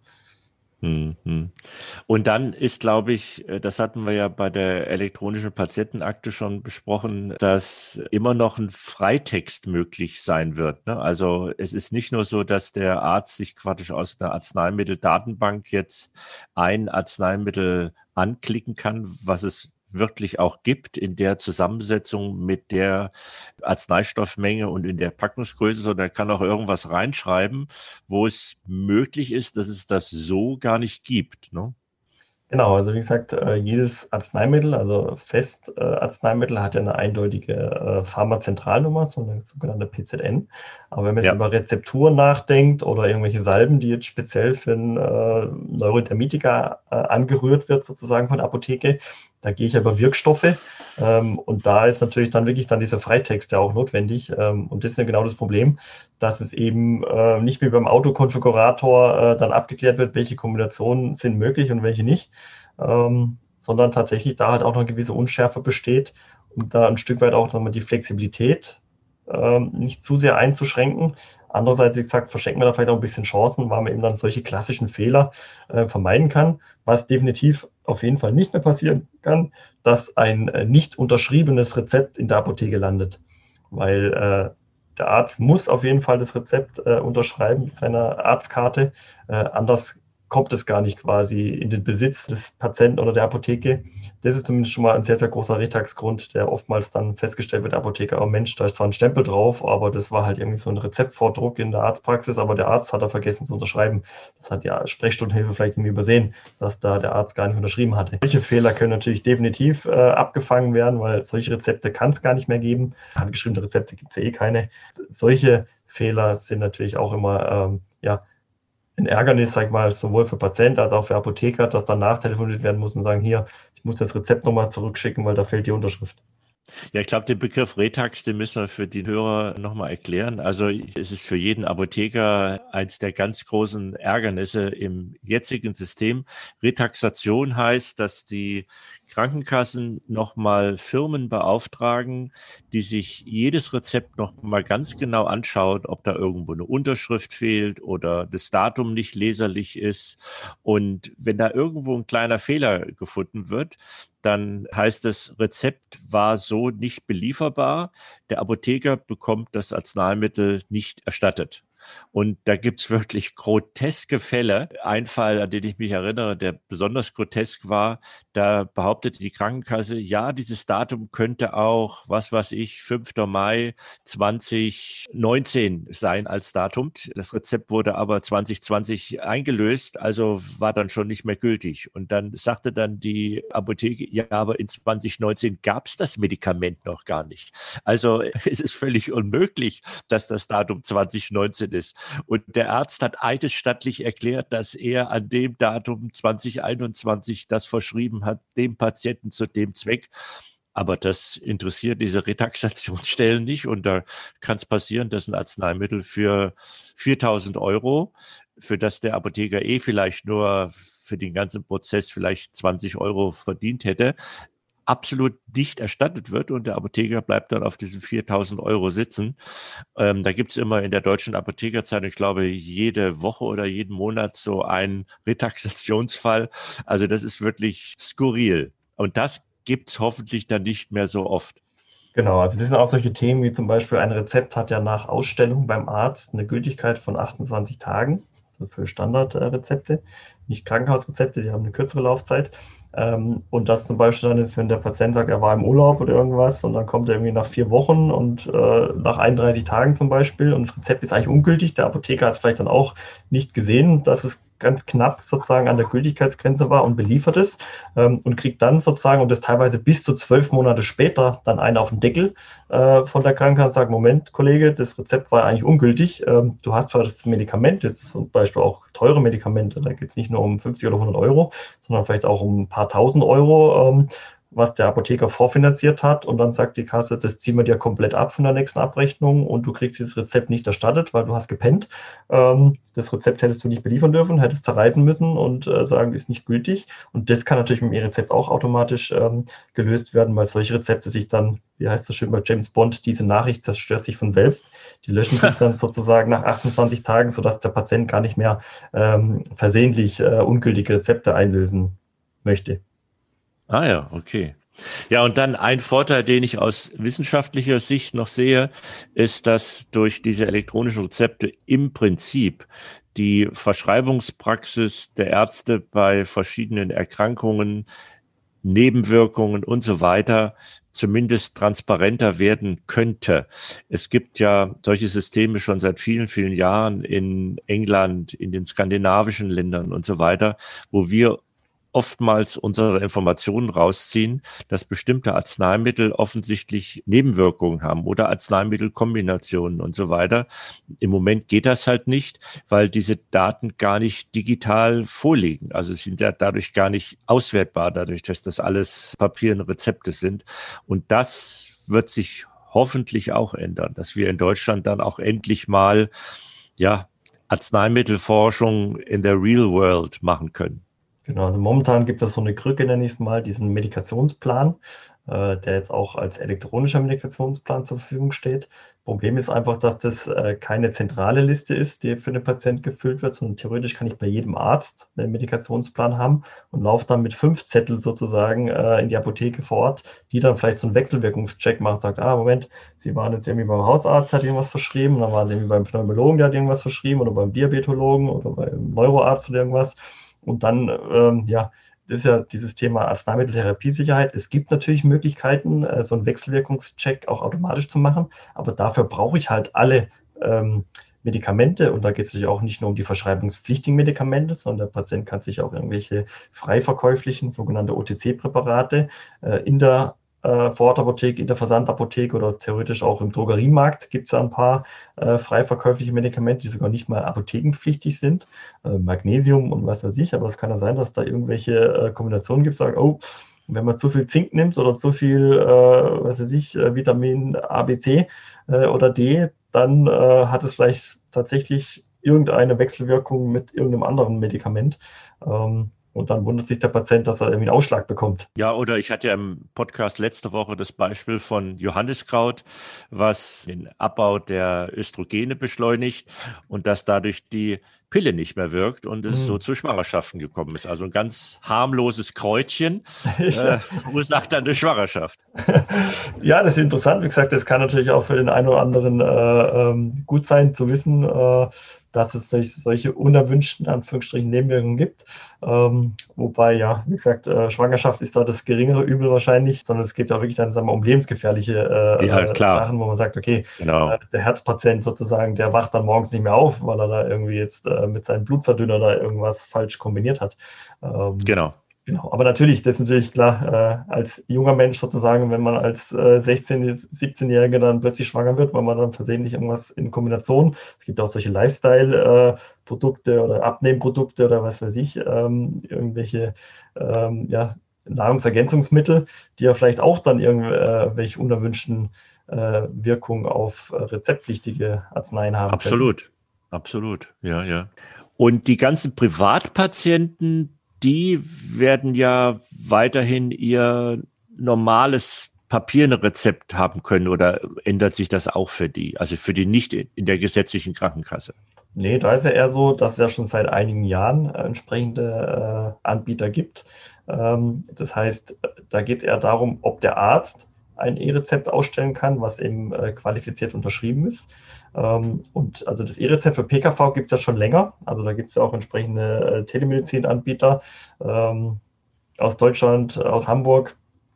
Und dann ist, glaube ich, das hatten wir ja bei der elektronischen Patientenakte schon besprochen, dass immer noch ein Freitext möglich sein wird. Also es ist nicht nur so, dass der Arzt sich quasi aus einer Arzneimitteldatenbank jetzt ein Arzneimittel anklicken kann, was es wirklich auch gibt in der Zusammensetzung mit der Arzneistoffmenge und in der Packungsgröße, sondern er kann auch irgendwas reinschreiben, wo es möglich ist, dass es das so gar nicht gibt, ne? Genau, also wie gesagt, jedes Arzneimittel, also Festarzneimittel, hat ja eine eindeutige Pharmazentralnummer, so eine sogenannte P Z N. Aber wenn man jetzt ja. über Rezepturen nachdenkt oder irgendwelche Salben, die jetzt speziell für einen Neurodermitiker angerührt wird, sozusagen von der Apotheke, da gehe ich ja über Wirkstoffe ähm, und da ist natürlich dann wirklich dann dieser Freitext ja auch notwendig ähm, und das ist ja genau das Problem, dass es eben äh, nicht wie beim Autokonfigurator äh, dann abgeklärt wird, welche Kombinationen sind möglich und welche nicht, ähm, sondern tatsächlich da halt auch noch eine gewisse Unschärfe besteht und da ein Stück weit auch nochmal die Flexibilität ähm, nicht zu sehr einzuschränken. Andererseits, wie gesagt, verschenken wir da vielleicht auch ein bisschen Chancen, weil man eben dann solche klassischen Fehler äh, vermeiden kann. Was definitiv auf jeden Fall nicht mehr passieren kann, dass ein äh, nicht unterschriebenes Rezept in der Apotheke landet. Weil äh, der Arzt muss auf jeden Fall das Rezept äh, unterschreiben mit seiner Arztkarte. Äh, anders kommt es gar nicht quasi in den Besitz des Patienten oder der Apotheke. Das ist zumindest schon mal ein sehr, sehr großer Retax-Grund, der oftmals dann festgestellt wird, der Apotheker, oh Mensch, da ist zwar ein Stempel drauf, aber das war halt irgendwie so ein Rezeptvordruck in der Arztpraxis, aber der Arzt hat da vergessen zu unterschreiben. Das hat die Sprechstundenhilfe vielleicht irgendwie übersehen, dass da der Arzt gar nicht unterschrieben hatte. Solche Fehler können natürlich definitiv äh, abgefangen werden, weil solche Rezepte kann es gar nicht mehr geben. Handgeschriebene Rezepte gibt es ja eh keine. Solche Fehler sind natürlich auch immer, ähm, ja, ein Ärgernis, sag ich mal, sowohl für Patienten als auch für Apotheker, dass dann nachtelefoniert werden muss und sagen, hier, ich muss das Rezept nochmal zurückschicken, weil da fehlt die Unterschrift. Ja, ich glaube, den Begriff Retax, den müssen wir für die Hörer nochmal erklären. Also es ist für jeden Apotheker eins der ganz großen Ärgernisse im jetzigen System. Retaxation heißt, dass die Krankenkassen nochmal Firmen beauftragen, die sich jedes Rezept nochmal ganz genau anschauen, ob da irgendwo eine Unterschrift fehlt oder das Datum nicht leserlich ist. Und wenn da irgendwo ein kleiner Fehler gefunden wird, dann heißt es, Rezept war so nicht belieferbar. Der Apotheker bekommt das Arzneimittel nicht erstattet. Und da gibt's wirklich groteske Fälle. Ein Fall, an den ich mich erinnere, der besonders grotesk war, da behauptete die Krankenkasse, ja, dieses Datum könnte auch, was weiß ich, fünfter Mai zweitausendneunzehn sein als Datum. Das Rezept wurde aber zwanzig zwanzig eingelöst, also war dann schon nicht mehr gültig. Und dann sagte dann die Apotheke, ja, aber in zwanzig neunzehn gab's das Medikament noch gar nicht. Also es ist völlig unmöglich, dass das Datum zwanzig neunzehn ist. Und der Arzt hat eidesstattlich erklärt, dass er an dem Datum zwanzig einundzwanzig das verschrieben hat, dem Patienten zu dem Zweck. Aber das interessiert diese Retaxationsstellen nicht. Und da kann es passieren, dass ein Arzneimittel für viertausend Euro, für das der Apotheker eh vielleicht nur für den ganzen Prozess vielleicht zwanzig Euro verdient hätte, absolut nicht erstattet wird und der Apotheker bleibt dann auf diesen viertausend Euro sitzen. Ähm, da gibt es immer in der Deutschen Apothekerzeitung, ich glaube, jede Woche oder jeden Monat so einen Retaxationsfall. Also das ist wirklich skurril. Und das gibt es hoffentlich dann nicht mehr so oft. Genau, also das sind auch solche Themen wie zum Beispiel ein Rezept hat ja nach Ausstellung beim Arzt eine Gültigkeit von achtundzwanzig Tagen, also für Standardrezepte, nicht Krankenhausrezepte, die haben eine kürzere Laufzeit. Und das zum Beispiel dann ist, wenn der Patient sagt, er war im Urlaub oder irgendwas und dann kommt er irgendwie nach vier Wochen und äh, nach einunddreißig Tagen zum Beispiel und das Rezept ist eigentlich ungültig. Der Apotheker hat es vielleicht dann auch nicht gesehen, dass es ganz knapp sozusagen an der Gültigkeitsgrenze war und beliefert ist ähm, und kriegt dann sozusagen, und das teilweise bis zu zwölf Monate später, dann einen auf den Deckel äh, von der Krankenkasse, sagt, Moment, Kollege, das Rezept war eigentlich ungültig. Ähm, du hast zwar das Medikament, jetzt zum Beispiel auch teure Medikamente, da geht es nicht nur um fünfzig oder hundert Euro, sondern vielleicht auch um ein paar tausend Euro, ähm, was der Apotheker vorfinanziert hat, und dann sagt die Kasse, das ziehen wir dir komplett ab von der nächsten Abrechnung und du kriegst dieses Rezept nicht erstattet, weil du hast gepennt. Ähm, das Rezept hättest du nicht beliefern dürfen, hättest zerreißen müssen und äh, sagen, ist nicht gültig. Und das kann natürlich mit dem E-Rezept auch automatisch ähm, gelöst werden, weil solche Rezepte sich dann, wie heißt das schön bei James Bond, diese Nachricht zerstört sich von selbst. Die löschen sich dann sozusagen nach achtundzwanzig Tagen, sodass der Patient gar nicht mehr ähm, versehentlich äh, ungültige Rezepte einlösen möchte. Ah ja, okay. Ja, und dann ein Vorteil, den ich aus wissenschaftlicher Sicht noch sehe, ist, dass durch diese elektronischen Rezepte im Prinzip die Verschreibungspraxis der Ärzte bei verschiedenen Erkrankungen, Nebenwirkungen und so weiter zumindest transparenter werden könnte. Es gibt ja solche Systeme schon seit vielen, vielen Jahren in England, in den skandinavischen Ländern und so weiter, wo wir oftmals unsere Informationen rausziehen, dass bestimmte Arzneimittel offensichtlich Nebenwirkungen haben oder Arzneimittelkombinationen und so weiter. Im Moment geht das halt nicht, weil diese Daten gar nicht digital vorliegen. Also sie sind ja dadurch gar nicht auswertbar, dadurch, dass das alles Papier und Rezepte sind. Und das wird sich hoffentlich auch ändern, dass wir in Deutschland dann auch endlich mal, ja, Arzneimittelforschung in der Real World machen können. Genau, also momentan gibt es so eine Krücke, nenne ich es mal, diesen Medikationsplan, äh, der jetzt auch als elektronischer Medikationsplan zur Verfügung steht. Problem ist einfach, dass das äh, keine zentrale Liste ist, die für den Patient gefüllt wird, sondern theoretisch kann ich bei jedem Arzt einen Medikationsplan haben und laufe dann mit fünf Zettel sozusagen äh, in die Apotheke vor Ort, die dann vielleicht so einen Wechselwirkungscheck macht, sagt, ah, Moment, Sie waren jetzt irgendwie beim Hausarzt, hat irgendwas verschrieben, dann waren Sie irgendwie beim Pneumologen, der hat irgendwas verschrieben, oder beim Diabetologen oder beim Neuroarzt oder irgendwas. Und dann, ähm, ja, das ist ja dieses Thema Arzneimitteltherapiesicherheit. Es gibt natürlich Möglichkeiten, äh, so einen Wechselwirkungscheck auch automatisch zu machen, aber dafür brauche ich halt alle ähm, Medikamente, und da geht es natürlich auch nicht nur um die verschreibungspflichtigen Medikamente, sondern der Patient kann sich auch irgendwelche frei verkäuflichen, sogenannte O T C-Präparate äh, in der äh, Vorortapotheke, in der Versandapotheke oder theoretisch auch im Drogeriemarkt gibt es ja ein paar äh, frei verkäufliche Medikamente, die sogar nicht mal apothekenpflichtig sind, äh, Magnesium und was weiß ich, aber es kann ja sein, dass da irgendwelche äh, Kombinationen gibt, sagen, oh, wenn man zu viel Zink nimmt oder zu viel, äh, was weiß ich, äh, Vitamin A, B, C äh, oder D, dann äh, hat es vielleicht tatsächlich irgendeine Wechselwirkung mit irgendeinem anderen Medikament. Ähm, Und dann wundert sich der Patient, dass er irgendwie einen Ausschlag bekommt. Ja, oder ich hatte ja im Podcast letzte Woche das Beispiel von Johanniskraut, was den Abbau der Östrogene beschleunigt und dass dadurch die Pille nicht mehr wirkt und es hm. so zu Schwangerschaften gekommen ist. Also ein ganz harmloses Kräutchen äh, verursacht dann eine Schwangerschaft. Ja, das ist interessant. Wie gesagt, das kann natürlich auch für den einen oder anderen äh, ähm, gut sein zu wissen, äh, dass es solche unerwünschten Anführungsstrichen Nebenwirkungen gibt. Ähm, wobei, ja, wie gesagt, äh, Schwangerschaft ist da das geringere Übel wahrscheinlich, sondern es geht ja wirklich dann, sagen wir, um lebensgefährliche äh, ja, Sachen, wo man sagt, okay, genau. äh, der Herzpatient sozusagen, der wacht dann morgens nicht mehr auf, weil er da irgendwie jetzt äh, mit seinem Blutverdünner da irgendwas falsch kombiniert hat. Ähm, genau. Genau, aber natürlich, das ist natürlich klar, äh, als junger Mensch sozusagen, wenn man als äh, sechzehn-, siebzehnjähriger dann plötzlich schwanger wird, weil man dann versehentlich irgendwas in Kombination, es gibt auch solche Lifestyle-Produkte äh, oder Abnehmprodukte oder was weiß ich, ähm, irgendwelche ähm, ja, Nahrungsergänzungsmittel, die ja vielleicht auch dann irgendwelche unerwünschten äh, Wirkungen auf äh, rezeptpflichtige Arzneien haben. Absolut, können. Absolut, ja, ja. Und die ganzen Privatpatienten, die werden ja weiterhin ihr normales Papierrezept haben können, oder ändert sich das auch für die, also für die nicht in der gesetzlichen Krankenkasse? Nee, da ist ja eher so, dass es ja schon seit einigen Jahren äh, entsprechende äh, Anbieter gibt. Ähm, das heißt, da geht es eher darum, ob der Arzt ein E-Rezept ausstellen kann, was eben äh, qualifiziert unterschrieben ist. Ähm, und also das E-Rezept für P K V gibt es ja schon länger. Also da gibt es ja auch entsprechende äh, Telemedizin-Anbieter ähm, aus Deutschland, aus Hamburg,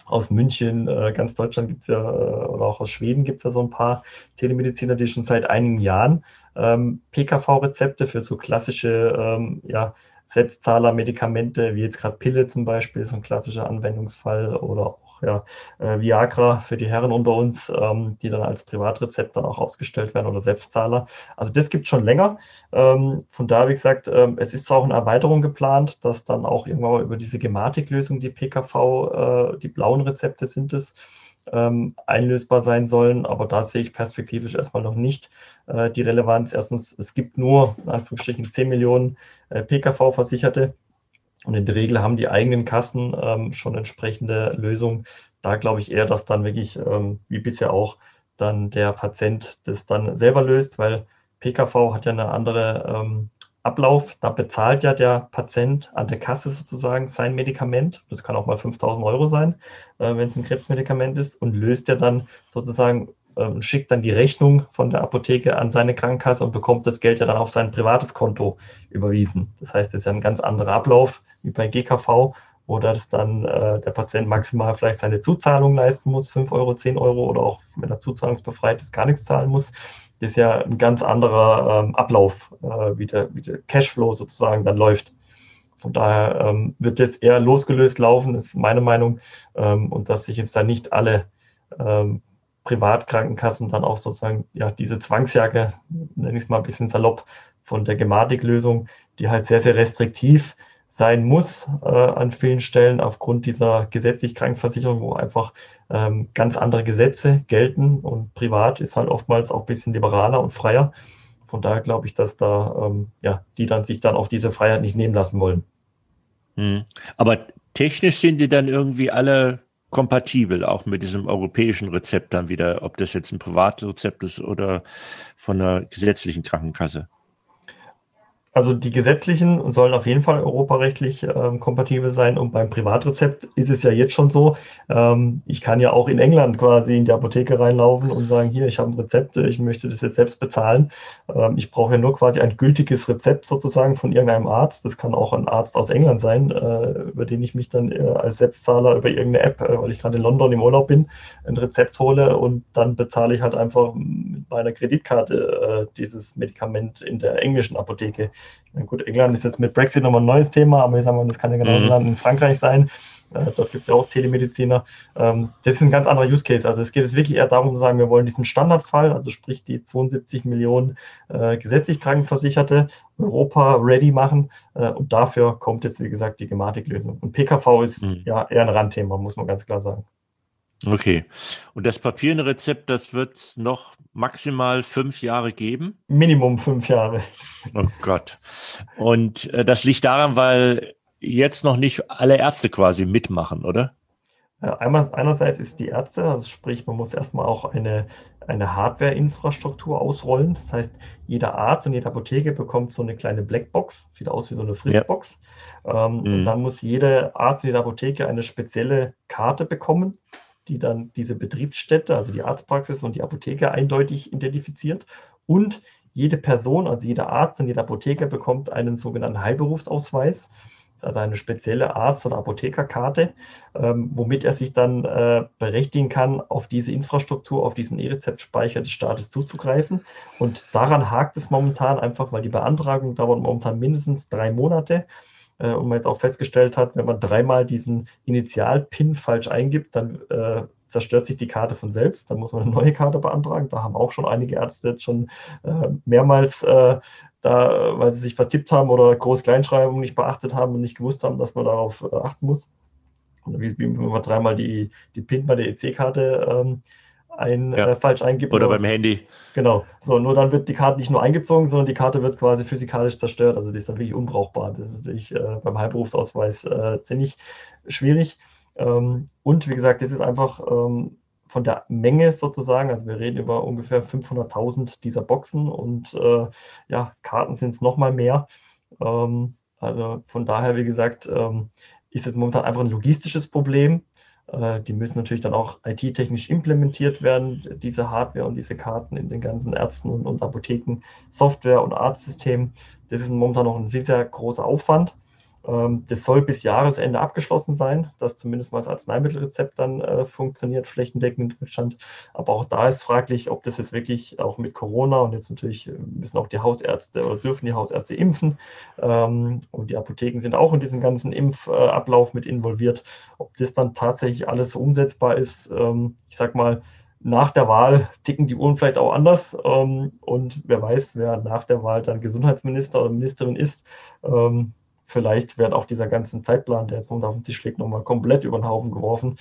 aus München, äh, ganz Deutschland gibt es ja, äh, oder auch aus Schweden gibt es ja so ein paar Telemediziner, die schon seit einigen Jahren ähm, P K V-Rezepte für so klassische ähm, ja, Selbstzahler-Medikamente, wie jetzt gerade Pille zum Beispiel, so ein klassischer Anwendungsfall, oder auch ja, äh, Viagra für die Herren unter uns, ähm, die dann als Privatrezept dann auch ausgestellt werden oder Selbstzahler. Also das gibt es schon länger. Ähm, von daher, wie gesagt, ähm, es ist auch eine Erweiterung geplant, dass dann auch irgendwann mal über diese Gematik-Lösung, die P K V, äh, die blauen Rezepte sind es, ähm, einlösbar sein sollen. Aber da sehe ich perspektivisch erstmal noch nicht äh, die Relevanz. Erstens, es gibt nur in Anführungsstrichen zehn Millionen äh, P K V-Versicherte. Und in der Regel haben die eigenen Kassen ähm, schon entsprechende Lösungen. Da glaube ich eher, dass dann wirklich, ähm, wie bisher auch, dann der Patient das dann selber löst, weil P K V hat ja eine andere ähm, Ablauf. Da bezahlt ja der Patient an der Kasse sozusagen sein Medikament. Das kann auch mal fünftausend Euro sein, äh, wenn es ein Krebsmedikament ist, und löst ja dann sozusagen und schickt dann die Rechnung von der Apotheke an seine Krankenkasse und bekommt das Geld ja dann auf sein privates Konto überwiesen. Das heißt, es ist ja ein ganz anderer Ablauf wie bei G K V, wo das dann äh, der Patient maximal vielleicht seine Zuzahlung leisten muss, fünf Euro, zehn Euro, oder auch, wenn er zuzahlungsbefreit ist, gar nichts zahlen muss. Das ist ja ein ganz anderer ähm, Ablauf, äh, wie, der, wie der Cashflow sozusagen dann läuft. Von daher ähm, wird das eher losgelöst laufen, ist meine Meinung, ähm, und dass sich jetzt da nicht alle ähm, Privatkrankenkassen dann auch sozusagen ja diese Zwangsjacke, nenne ich es mal ein bisschen salopp, von der Gematik-Lösung, die halt sehr, sehr restriktiv sein muss äh, an vielen Stellen aufgrund dieser gesetzlichen Krankenversicherung, wo einfach ähm, ganz andere Gesetze gelten, und privat ist halt oftmals auch ein bisschen liberaler und freier. Von daher glaube ich, dass da ähm, ja die dann sich dann auch diese Freiheit nicht nehmen lassen wollen. Hm. Aber technisch sind die dann irgendwie alle kompatibel, auch mit diesem europäischen Rezept dann wieder, ob das jetzt ein Privatrezept ist oder von einer gesetzlichen Krankenkasse? Also die gesetzlichen sollen auf jeden Fall europarechtlich ähm, kompatibel sein, und beim Privatrezept ist es ja jetzt schon so, ähm, ich kann ja auch in England quasi in die Apotheke reinlaufen und sagen, hier, ich habe ein Rezept, ich möchte das jetzt selbst bezahlen. Ähm, ich brauche ja nur quasi ein gültiges Rezept sozusagen von irgendeinem Arzt. Das kann auch ein Arzt aus England sein, äh, über den ich mich dann äh, als Selbstzahler über irgendeine App, äh, weil ich gerade in London im Urlaub bin, ein Rezept hole, und dann bezahle ich halt einfach mit meiner Kreditkarte äh, dieses Medikament in der englischen Apotheke. Na gut, England ist jetzt mit Brexit nochmal ein neues Thema, aber ich sage mal, das kann ja genauso mhm. in Frankreich sein. Äh, dort gibt es ja auch Telemediziner. Ähm, das ist ein ganz anderer Use Case. Also es geht jetzt wirklich eher darum zu sagen, wir wollen diesen Standardfall, also sprich die zweiundsiebzig Millionen äh, gesetzlich Krankenversicherte, Europa ready machen. Äh, und dafür kommt jetzt, wie gesagt, die Gematik-Lösung. Und P K V ist mhm. ja eher ein Randthema, muss man ganz klar sagen. Okay. Und das papierne Rezept, das wird es noch maximal fünf Jahre geben? Minimum fünf Jahre. Oh Gott. Und äh, das liegt daran, weil jetzt noch nicht alle Ärzte quasi mitmachen, oder? Einmal, einerseits ist die Ärzte, also sprich, man muss erstmal auch eine, eine Hardware-Infrastruktur ausrollen. Das heißt, jeder Arzt und jede Apotheke bekommt so eine kleine Blackbox, sieht aus wie so eine Fritzbox. Ja. Ähm, mhm. Und dann muss jeder Arzt und jede Apotheke eine spezielle Karte bekommen, die dann diese Betriebsstätte, also die Arztpraxis und die Apotheke eindeutig identifiziert. Und jede Person, also jeder Arzt und jeder Apotheker bekommt einen sogenannten Heilberufsausweis, also eine spezielle Arzt- oder Apothekerkarte, ähm, womit er sich dann äh, berechtigen kann, auf diese Infrastruktur, auf diesen E-Rezeptspeicher des Staates zuzugreifen. Und daran hakt es momentan einfach, weil die Beantragung dauert momentan mindestens drei Monate. Äh, und man jetzt auch festgestellt hat, wenn man dreimal diesen Initial-Pin falsch eingibt, dann äh, zerstört sich die Karte von selbst. Dann muss man eine neue Karte beantragen. Da haben auch schon einige Ärzte jetzt schon äh, mehrmals äh, da, weil sie sich vertippt haben oder Groß-Kleinschreibung nicht beachtet haben und nicht gewusst haben, dass man darauf äh, achten muss. Und wie, wie wenn man dreimal die, die PIN bei der E C-Karte ähm, ein, ja. äh, falsch eingibt. Oder, oder beim Handy. Genau. So, nur dann wird die Karte nicht nur eingezogen, sondern die Karte wird quasi physikalisch zerstört. Also die ist dann wirklich unbrauchbar. Das ist natürlich äh, beim Heilberufsausweis äh, ziemlich schwierig. Ähm, und wie gesagt, das ist einfach ähm, von der Menge sozusagen, also wir reden über ungefähr fünfhunderttausend dieser Boxen, und äh, ja, Karten sind es nochmal mehr. Ähm, also von daher, wie gesagt, ähm, ist es momentan einfach ein logistisches Problem. Äh, die müssen natürlich dann auch I T-technisch implementiert werden, diese Hardware und diese Karten in den ganzen Ärzten und, und Apotheken, Software und Arztsystemen. Das ist momentan noch ein sehr, sehr großer Aufwand. Ähm, das soll bis Jahresende abgeschlossen sein, dass zumindest mal das Arzneimittelrezept dann äh, funktioniert, flächendeckend in Deutschland. Aber auch da ist fraglich, ob das jetzt wirklich auch mit Corona und jetzt natürlich müssen auch die Hausärzte oder dürfen die Hausärzte impfen. Ähm, und die Apotheken sind auch in diesen ganzen Impfablauf mit involviert. Ob das dann tatsächlich alles so umsetzbar ist, ähm, ich sag mal, nach der Wahl ticken die Uhren vielleicht auch anders. Ähm, und wer weiß, wer nach der Wahl dann Gesundheitsminister oder Ministerin ist. Ähm, vielleicht wird auch dieser ganze Zeitplan, der jetzt momentan auf dem Tisch liegt, nochmal komplett über den Haufen geworfen.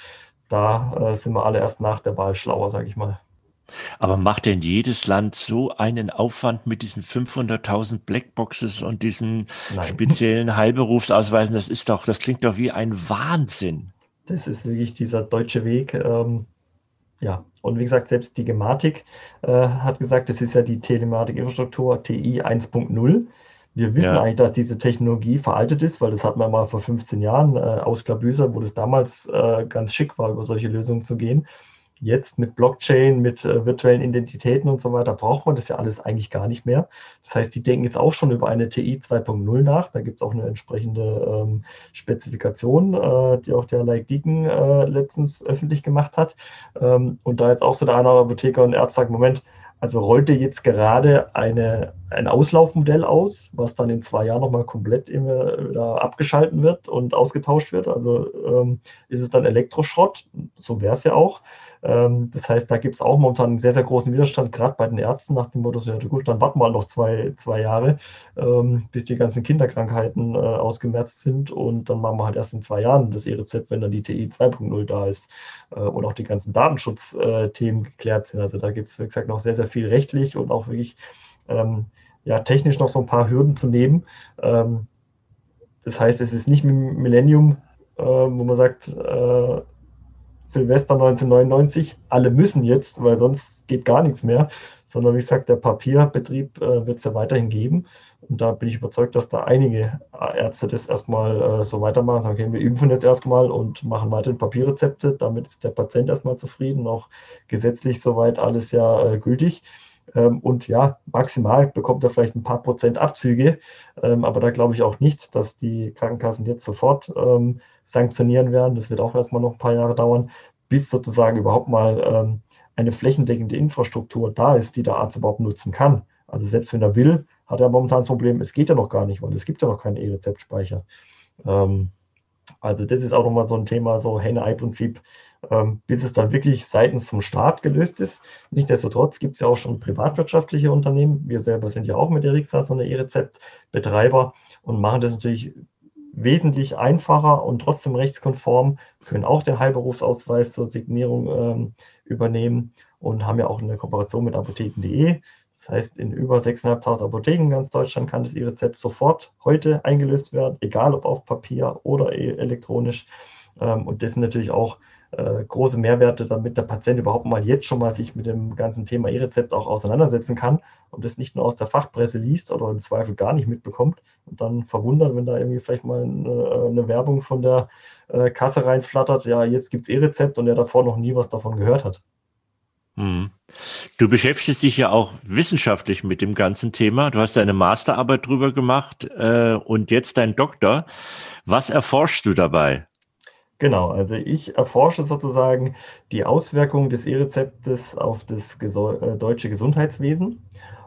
Da äh, sind wir alle erst nach der Wahl schlauer, sage ich mal. Aber macht denn jedes Land so einen Aufwand mit diesen fünfhunderttausend Blackboxes und diesen Nein. speziellen Heilberufsausweisen? Das ist doch, das klingt doch wie ein Wahnsinn. Das ist wirklich dieser deutsche Weg. Ähm, ja, und wie gesagt, selbst die Gematik äh, hat gesagt, das ist ja die Telematikinfrastruktur T I eins Punkt null. Wir wissen Ja. eigentlich, dass diese Technologie veraltet ist, weil das hatten wir mal vor fünfzehn Jahren äh, ausklabüsert, wo das damals äh, ganz schick war, über solche Lösungen zu gehen. Jetzt mit Blockchain, mit äh, virtuellen Identitäten und so weiter braucht man das ja alles eigentlich gar nicht mehr. Das heißt, die denken jetzt auch schon über eine T I zwei Punkt null nach. Da gibt es auch eine entsprechende ähm, Spezifikation, äh, die auch der Like Deacon äh, letztens öffentlich gemacht hat. Ähm, und da jetzt auch so der eine Apotheker und Arzt sagt, Moment, also rollte jetzt gerade eine, ein Auslaufmodell aus, was dann in zwei Jahren nochmal komplett immer wieder abgeschalten wird und ausgetauscht wird. Also ähm, ist es dann Elektroschrott, so wäre es ja auch. Ähm, das heißt, da gibt es auch momentan einen sehr, sehr großen Widerstand, gerade bei den Ärzten, nach dem Motto, ja gut, dann warten wir noch zwei, zwei Jahre, ähm, bis die ganzen Kinderkrankheiten äh, ausgemerzt sind und dann machen wir halt erst in zwei Jahren das E-Rezept, wenn dann die T I zwei Punkt null da ist äh, und auch die ganzen Datenschutzthemen geklärt sind. Also da gibt es, wie gesagt, noch sehr, sehr viel rechtlich und auch wirklich ähm, ja, technisch noch so ein paar Hürden zu nehmen. Ähm, das heißt, es ist nicht ein Millennium, äh, wo man sagt, äh, Silvester neunzehnhundertneunundneunzig, alle müssen jetzt, weil sonst geht gar nichts mehr, sondern wie gesagt, der Papierbetrieb äh, wird es ja weiterhin geben. Und da bin ich überzeugt, dass da einige Ärzte das erstmal äh, so weitermachen. Sagen, okay, wir impfen jetzt erstmal und machen weiterhin Papierrezepte. Damit ist der Patient erstmal zufrieden, auch gesetzlich soweit alles ja äh, gültig. Ähm, und ja, maximal bekommt er vielleicht ein paar Prozent Abzüge. Ähm, aber da glaube ich auch nicht, dass die Krankenkassen jetzt sofort ähm, sanktionieren werden. Das wird auch erstmal noch ein paar Jahre dauern, bis sozusagen überhaupt mal ähm, eine flächendeckende Infrastruktur da ist, die der Arzt überhaupt nutzen kann. Also selbst wenn er will, hat er momentan das Problem, es geht ja noch gar nicht, weil es gibt ja noch keinen E-Rezeptspeicher. Ähm, also das ist auch nochmal so ein Thema, so Henne-Ei-Prinzip, ähm, bis es dann wirklich seitens vom Staat gelöst ist. Nichtsdestotrotz gibt es ja auch schon privatwirtschaftliche Unternehmen. Wir selber sind ja auch mit der Rixa so eine E-Rezept-Betreiber und machen das natürlich wesentlich einfacher und trotzdem rechtskonform, können auch den Heilberufsausweis zur Signierung ähm, übernehmen und haben ja auch eine Kooperation mit apotheken punkt de. Das heißt, in über sechstausendfünfhundert Apotheken in ganz Deutschland kann das E-Rezept sofort heute eingelöst werden, egal ob auf Papier oder elektronisch. Ähm, und das sind natürlich auch äh, große Mehrwerte, damit der Patient überhaupt mal jetzt schon mal sich mit dem ganzen Thema E-Rezept auch auseinandersetzen kann und das nicht nur aus der Fachpresse liest oder im Zweifel gar nicht mitbekommt und dann verwundert, wenn da irgendwie vielleicht mal eine, eine Werbung von der äh, Kasse reinflattert, ja, jetzt gibt es E-Rezept und er davor noch nie was davon gehört hat. Hm. Du beschäftigst dich ja auch wissenschaftlich mit dem ganzen Thema. Du hast deine Masterarbeit drüber gemacht äh, und jetzt dein Doktor. Was erforschst du dabei? Genau, also ich erforsche sozusagen die Auswirkungen des E-Rezeptes auf das geso- äh, deutsche Gesundheitswesen.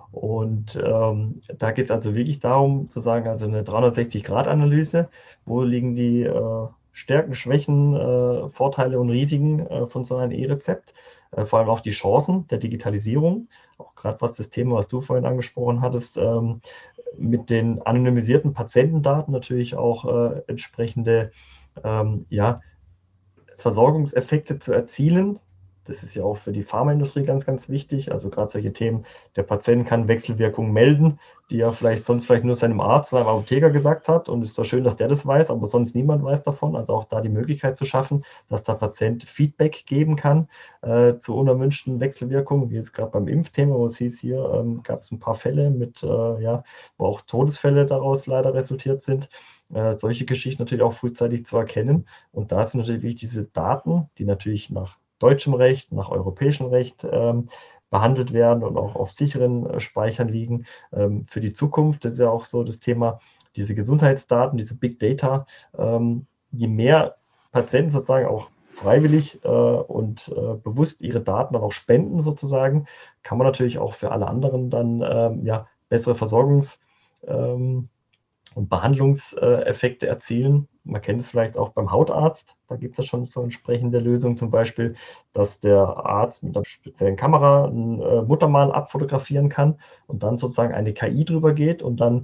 Und ähm, da geht es also wirklich darum zu sagen, also eine dreihundertsechzig-Grad-Analyse, wo liegen die äh, Stärken, Schwächen, äh, Vorteile und Risiken äh, von so einem E-Rezept, äh, vor allem auch die Chancen der Digitalisierung, auch gerade was das Thema, was du vorhin angesprochen hattest, ähm, mit den anonymisierten Patientendaten natürlich auch äh, entsprechende ähm, ja, Versorgungseffekte zu erzielen. Das ist ja auch für die Pharmaindustrie ganz, ganz wichtig. Also gerade solche Themen, der Patient kann Wechselwirkungen melden, die er vielleicht sonst vielleicht nur seinem Arzt, seinem Apotheker gesagt hat. Und es ist zwar schön, dass der das weiß, aber sonst niemand weiß davon. Also auch da die Möglichkeit zu schaffen, dass der Patient Feedback geben kann äh, zu unerwünschten Wechselwirkungen, wie jetzt gerade beim Impfthema, wo es hieß, hier ähm, gab es ein paar Fälle mit, äh, ja, wo auch Todesfälle daraus leider resultiert sind. Äh, solche Geschichten natürlich auch frühzeitig zu erkennen. Und da sind natürlich diese Daten, die natürlich nach deutschem Recht, nach europäischem Recht ähm, behandelt werden und auch auf sicheren äh, Speichern liegen. Ähm, für die Zukunft, das ist ja auch so das Thema, diese Gesundheitsdaten, diese Big Data, ähm, je mehr Patienten sozusagen auch freiwillig äh, und äh, bewusst ihre Daten dann auch spenden sozusagen, kann man natürlich auch für alle anderen dann ähm, ja, bessere Versorgungs- ähm, und Behandlungseffekte äh, erzielen. Man kennt es vielleicht auch beim Hautarzt, da gibt es ja schon so entsprechende Lösungen, zum Beispiel, dass der Arzt mit einer speziellen Kamera ein äh, Muttermal abfotografieren kann und dann sozusagen eine K I drüber geht und dann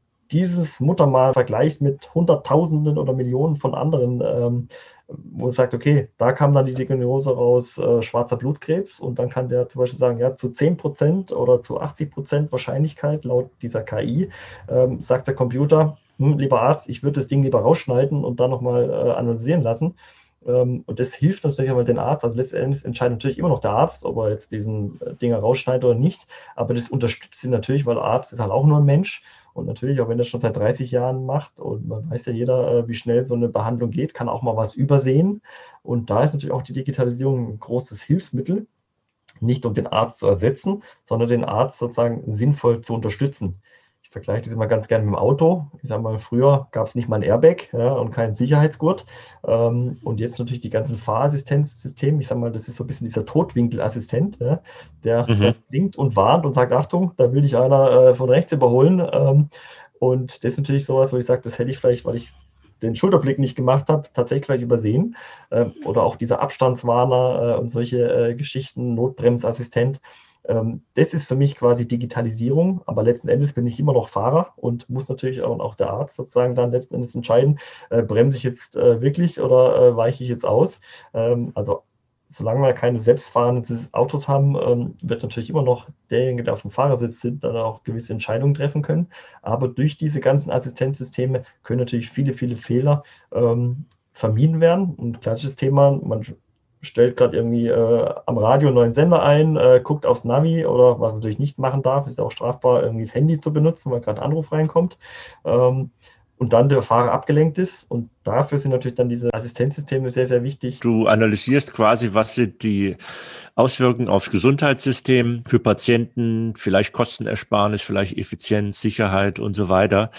dieses Muttermal vergleicht mit Hunderttausenden oder Millionen von anderen, ähm, wo es sagt, okay, da kam dann die Diagnose raus, äh, schwarzer Blutkrebs, und dann kann der zum Beispiel sagen, ja, zu zehn Prozent oder zu achtzig Prozent Wahrscheinlichkeit laut dieser K I, ähm, sagt der Computer, hm, lieber Arzt, ich würde das Ding lieber rausschneiden und dann nochmal äh, analysieren lassen. Ähm, und das hilft natürlich aber den Arzt, also letztendlich entscheidet natürlich immer noch der Arzt, ob er jetzt diesen äh, Dinger rausschneidet oder nicht, aber das unterstützt ihn natürlich, weil der Arzt ist halt auch nur ein Mensch. Und natürlich, auch wenn das schon seit dreißig Jahren macht, und man weiß ja jeder, wie schnell so eine Behandlung geht, kann auch mal was übersehen. Und da ist natürlich auch die Digitalisierung ein großes Hilfsmittel, nicht um den Arzt zu ersetzen, sondern den Arzt sozusagen sinnvoll zu unterstützen. Ich vergleiche das immer ganz gerne mit dem Auto. Ich sage mal, früher gab es nicht mal ein Airbag, ja, und keinen Sicherheitsgurt. Ähm, und jetzt natürlich die ganzen Fahrassistenzsysteme. Ich sage mal, das ist so ein bisschen dieser Totwinkelassistent, ja, der, Mhm. der blinkt und warnt und sagt, Achtung, da will dich einer äh, von rechts überholen. Ähm, und das ist natürlich sowas, wo ich sage, das hätte ich vielleicht, weil ich den Schulterblick nicht gemacht habe, tatsächlich vielleicht übersehen. Ähm, oder auch dieser Abstandswarner äh, und solche äh, Geschichten, Notbremsassistent. Ähm, das ist für mich quasi Digitalisierung, aber letzten Endes bin ich immer noch Fahrer und muss natürlich auch, auch der Arzt sozusagen dann letzten Endes entscheiden, äh, bremse ich jetzt äh, wirklich oder äh, weiche ich jetzt aus. Ähm, also solange wir keine selbstfahrenden Autos haben, ähm, wird natürlich immer noch derjenige, der auf dem Fahrersitz sitzt, dann auch gewisse Entscheidungen treffen können. Aber durch diese ganzen Assistenzsysteme können natürlich viele, viele Fehler ähm, vermieden werden. Ein klassisches Thema, man stellt gerade irgendwie äh, am Radio einen neuen Sender ein, äh, guckt aufs Navi, oder was man natürlich nicht machen darf, ist ja auch strafbar, irgendwie das Handy zu benutzen, weil gerade ein Anruf reinkommt. Ähm, und dann der Fahrer abgelenkt ist. Und dafür sind natürlich dann diese Assistenzsysteme sehr, sehr wichtig. Du analysierst quasi, was sind die Auswirkungen aufs Gesundheitssystem für Patienten, vielleicht Kostenersparnis, vielleicht Effizienz, Sicherheit und so weiter.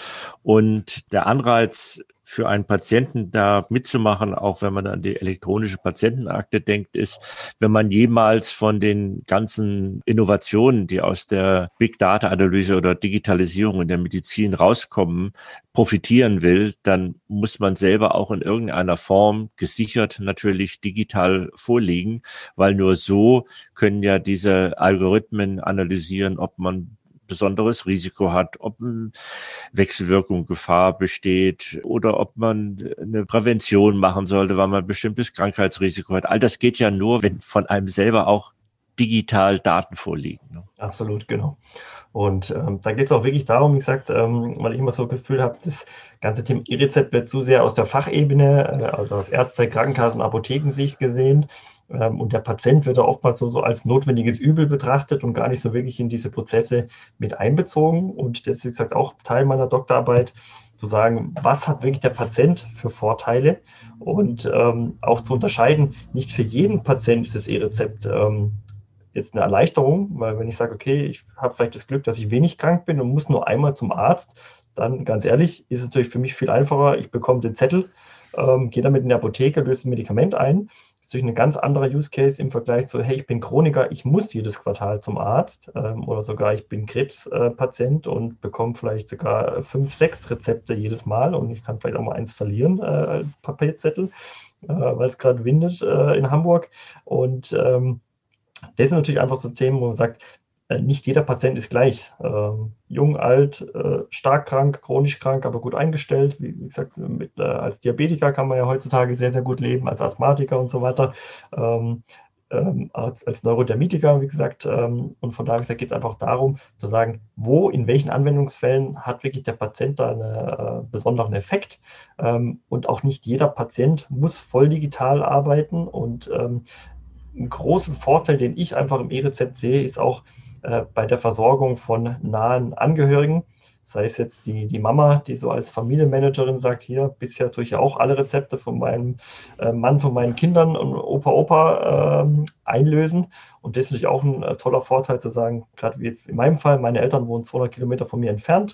Und der Anreiz für einen Patienten da mitzumachen, auch wenn man an die elektronische Patientenakte denkt, ist, wenn man jemals von den ganzen Innovationen, die aus der Big Data Analyse oder Digitalisierung in der Medizin rauskommen, profitieren will, dann muss man selber auch in irgendeiner Form gesichert natürlich digital vorliegen, weil nur so können ja diese Algorithmen analysieren, ob man besonderes Risiko hat, ob eine Wechselwirkung, Gefahr besteht oder ob man eine Prävention machen sollte, weil man ein bestimmtes Krankheitsrisiko hat. All das geht ja nur, wenn von einem selber auch digital Daten vorliegen. Ne? Absolut, genau. Und ähm, da geht es auch wirklich darum, wie gesagt, ähm, weil ich immer so das Gefühl habe, das ganze Thema E-Rezept wird zu sehr aus der Fachebene, äh, also aus Ärzte-, Krankenkassen-, Apothekensicht gesehen. Ähm, und der Patient wird da oftmals so, so als notwendiges Übel betrachtet und gar nicht so wirklich in diese Prozesse mit einbezogen. Und das ist, wie gesagt, auch Teil meiner Doktorarbeit, zu sagen, was hat wirklich der Patient für Vorteile, und ähm, auch zu unterscheiden, nicht für jeden Patient ist das E-Rezept ähm, jetzt eine Erleichterung, weil wenn ich sage, okay, ich habe vielleicht das Glück, dass ich wenig krank bin und muss nur einmal zum Arzt, dann ganz ehrlich, ist es natürlich für mich viel einfacher. Ich bekomme den Zettel, ähm, gehe damit in die Apotheke, löse ein Medikament ein. Das ist natürlich ein ganz anderer Use Case im Vergleich zu, hey, ich bin Chroniker, ich muss jedes Quartal zum Arzt, ähm, oder sogar ich bin Krebspatient äh, und bekomme vielleicht sogar fünf, sechs Rezepte jedes Mal, und ich kann vielleicht auch mal eins verlieren, äh, Papierzettel, äh, weil es gerade windet äh, in Hamburg. Und ähm, das sind natürlich einfach so Themen, wo man sagt, nicht jeder Patient ist gleich. Ähm, jung, alt, äh, stark krank, chronisch krank, aber gut eingestellt. Wie, wie gesagt, mit, äh, als Diabetiker kann man ja heutzutage sehr, sehr gut leben, als Asthmatiker und so weiter. Ähm, ähm, als, als Neurodermitiker, wie gesagt. Ähm, und von daher geht es einfach darum, zu sagen, wo, in welchen Anwendungsfällen hat wirklich der Patient da einen äh, besonderen Effekt. Ähm, und auch nicht jeder Patient muss voll digital arbeiten. Und ähm, einen großen Vorteil, den ich einfach im E-Rezept sehe, ist auch äh, bei der Versorgung von nahen Angehörigen. Sei es jetzt die, die Mama, die so als Familienmanagerin sagt, hier, bisher tue ich ja auch alle Rezepte von meinem äh, Mann, von meinen Kindern und Opa, Opa äh, einlösen. Und das ist natürlich auch ein äh, toller Vorteil zu sagen, gerade wie jetzt in meinem Fall, meine Eltern wohnen zweihundert Kilometer von mir entfernt.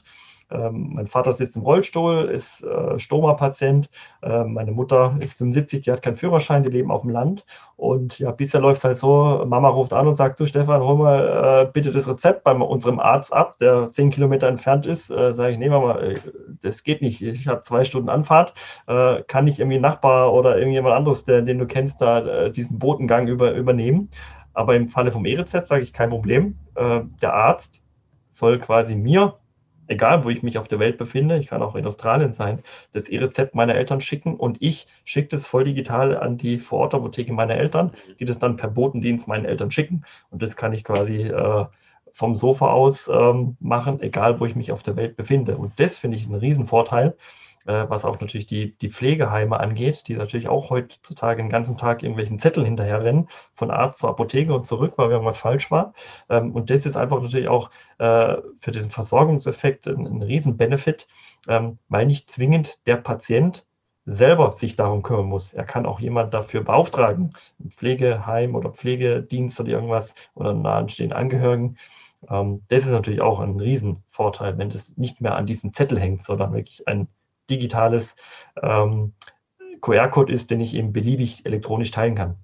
Ähm, mein Vater sitzt im Rollstuhl, ist äh, Stoma-Patient. Äh, meine Mutter ist fünfundsiebzig, die hat keinen Führerschein, die leben auf dem Land. Und ja, bisher läuft es halt so, Mama ruft an und sagt, du Stefan, hol mal äh, bitte das Rezept bei unserem Arzt ab, der zehn Kilometer entfernt ist. Äh, sage ich, nee Mama, äh, das geht nicht. Ich habe zwei Stunden Anfahrt. Äh, kann nicht irgendwie ein Nachbar oder irgendjemand anderes, der, den du kennst, da äh, diesen Botengang über, übernehmen. Aber im Falle vom E-Rezept sage ich, kein Problem. Äh, der Arzt soll quasi mir, egal wo ich mich auf der Welt befinde, ich kann auch in Australien sein, das E-Rezept meiner Eltern schicken und ich schicke das voll digital an die Vorortapotheke meiner Eltern, die das dann per Botendienst meinen Eltern schicken. Und das kann ich quasi äh, vom Sofa aus ähm, machen, egal wo ich mich auf der Welt befinde. Und das finde ich einen Riesenvorteil, äh, was auch natürlich die, die Pflegeheime angeht, die natürlich auch heutzutage den ganzen Tag irgendwelchen Zetteln hinterherrennen, von Arzt zur Apotheke und zurück, weil irgendwas falsch war. Ähm, und das ist einfach natürlich auch äh, für den Versorgungseffekt ein, ein Riesen-Benefit, ähm, weil nicht zwingend der Patient selber sich darum kümmern muss. Er kann auch jemand dafür beauftragen, ein Pflegeheim oder Pflegedienst oder irgendwas oder nahestehenden Angehörigen. Ähm, das ist natürlich auch ein Riesenvorteil, wenn das nicht mehr an diesem Zettel hängt, sondern wirklich ein digitales ähm, Q R-Code ist, den ich eben beliebig elektronisch teilen kann.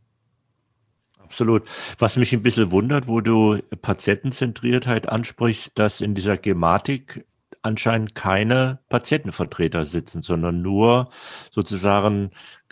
Absolut. Was mich ein bisschen wundert, wo du Patientenzentriertheit ansprichst, dass in dieser Gematik anscheinend keine Patientenvertreter sitzen, sondern nur sozusagen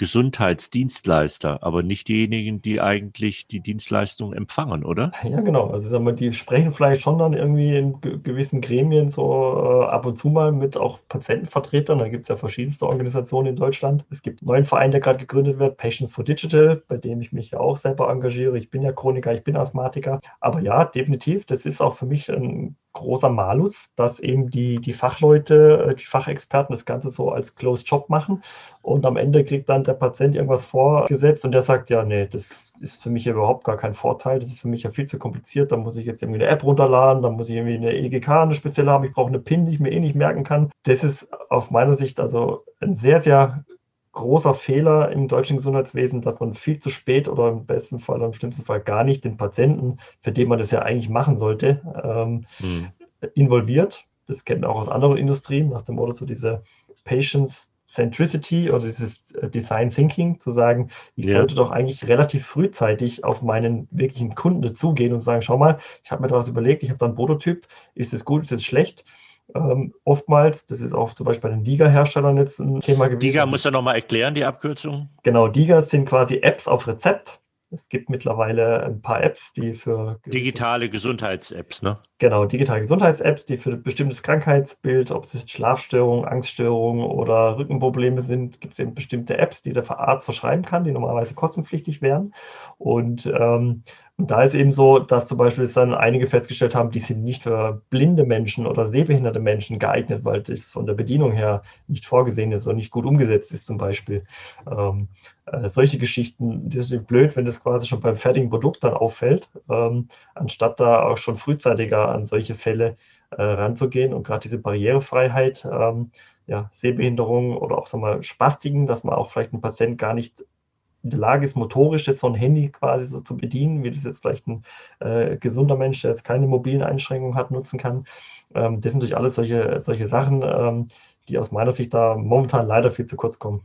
Gesundheitsdienstleister, aber nicht diejenigen, die eigentlich die Dienstleistung empfangen, oder? Ja, genau. Also sagen wir, die sprechen vielleicht schon dann irgendwie in ge- gewissen Gremien so äh, ab und zu mal mit auch Patientenvertretern. Da gibt es ja verschiedenste Organisationen in Deutschland. Es gibt einen neuen Verein, der gerade gegründet wird, Patients for Digital, bei dem ich mich ja auch selber engagiere. Ich bin ja Chroniker, ich bin Asthmatiker. Aber ja, definitiv, das ist auch für mich ein großer Malus, dass eben die, die Fachleute, die Fachexperten das Ganze so als Closed Job machen und am Ende kriegt dann der Patient irgendwas vorgesetzt und der sagt, ja, nee, das ist für mich ja überhaupt gar kein Vorteil, das ist für mich ja viel zu kompliziert, da muss ich jetzt irgendwie eine App runterladen, da muss ich irgendwie eine E G K, eine spezielle haben, ich brauche eine PIN, die ich mir eh nicht merken kann. Das ist auf meiner Sicht also ein sehr, sehr großer Fehler im deutschen Gesundheitswesen, dass man viel zu spät oder im besten Fall oder im schlimmsten Fall gar nicht den Patienten, für den man das ja eigentlich machen sollte, ähm, hm. involviert. Das kennen wir auch aus anderen Industrien, nach dem Motto so diese Patients Centricity oder dieses Design Thinking, zu sagen, ich ja. sollte doch eigentlich relativ frühzeitig auf meinen wirklichen Kunden zugehen und sagen, schau mal, ich habe mir da was überlegt, ich habe da einen Prototyp, ist es gut, ist es schlecht? Ähm, oftmals, das ist auch zum Beispiel bei den DiGA-Herstellern jetzt ein Thema gewesen. DiGA musst du nochmal erklären, die Abkürzung? Genau, DiGA sind quasi Apps auf Rezept. Es gibt mittlerweile ein paar Apps, die für... Digitale Gesundheits-Apps, ne? Genau, digitale Gesundheits-Apps, die für ein bestimmtes Krankheitsbild, ob es jetzt Schlafstörungen, Angststörungen oder Rückenprobleme sind, gibt es eben bestimmte Apps, die der Arzt verschreiben kann, die normalerweise kostenpflichtig wären. Und, ähm, und da ist eben so, dass zum Beispiel jetzt dann einige festgestellt haben, die sind nicht für blinde Menschen oder sehbehinderte Menschen geeignet, weil das von der Bedienung her nicht vorgesehen ist und nicht gut umgesetzt ist zum Beispiel. Ähm, äh, solche Geschichten, die sind blöd, wenn das quasi schon beim fertigen Produkt dann auffällt, ähm, anstatt da auch schon frühzeitiger an solche Fälle äh, ranzugehen und gerade diese Barrierefreiheit, ähm, ja, Sehbehinderung oder auch sagen wir mal, Spastiken, dass man auch vielleicht ein Patient gar nicht in der Lage ist, motorisch jetzt so ein Handy quasi so zu bedienen, wie das jetzt vielleicht ein äh, gesunder Mensch, der jetzt keine mobilen Einschränkungen hat, nutzen kann. Ähm, das sind natürlich alles solche, solche Sachen, ähm, die aus meiner Sicht da momentan leider viel zu kurz kommen.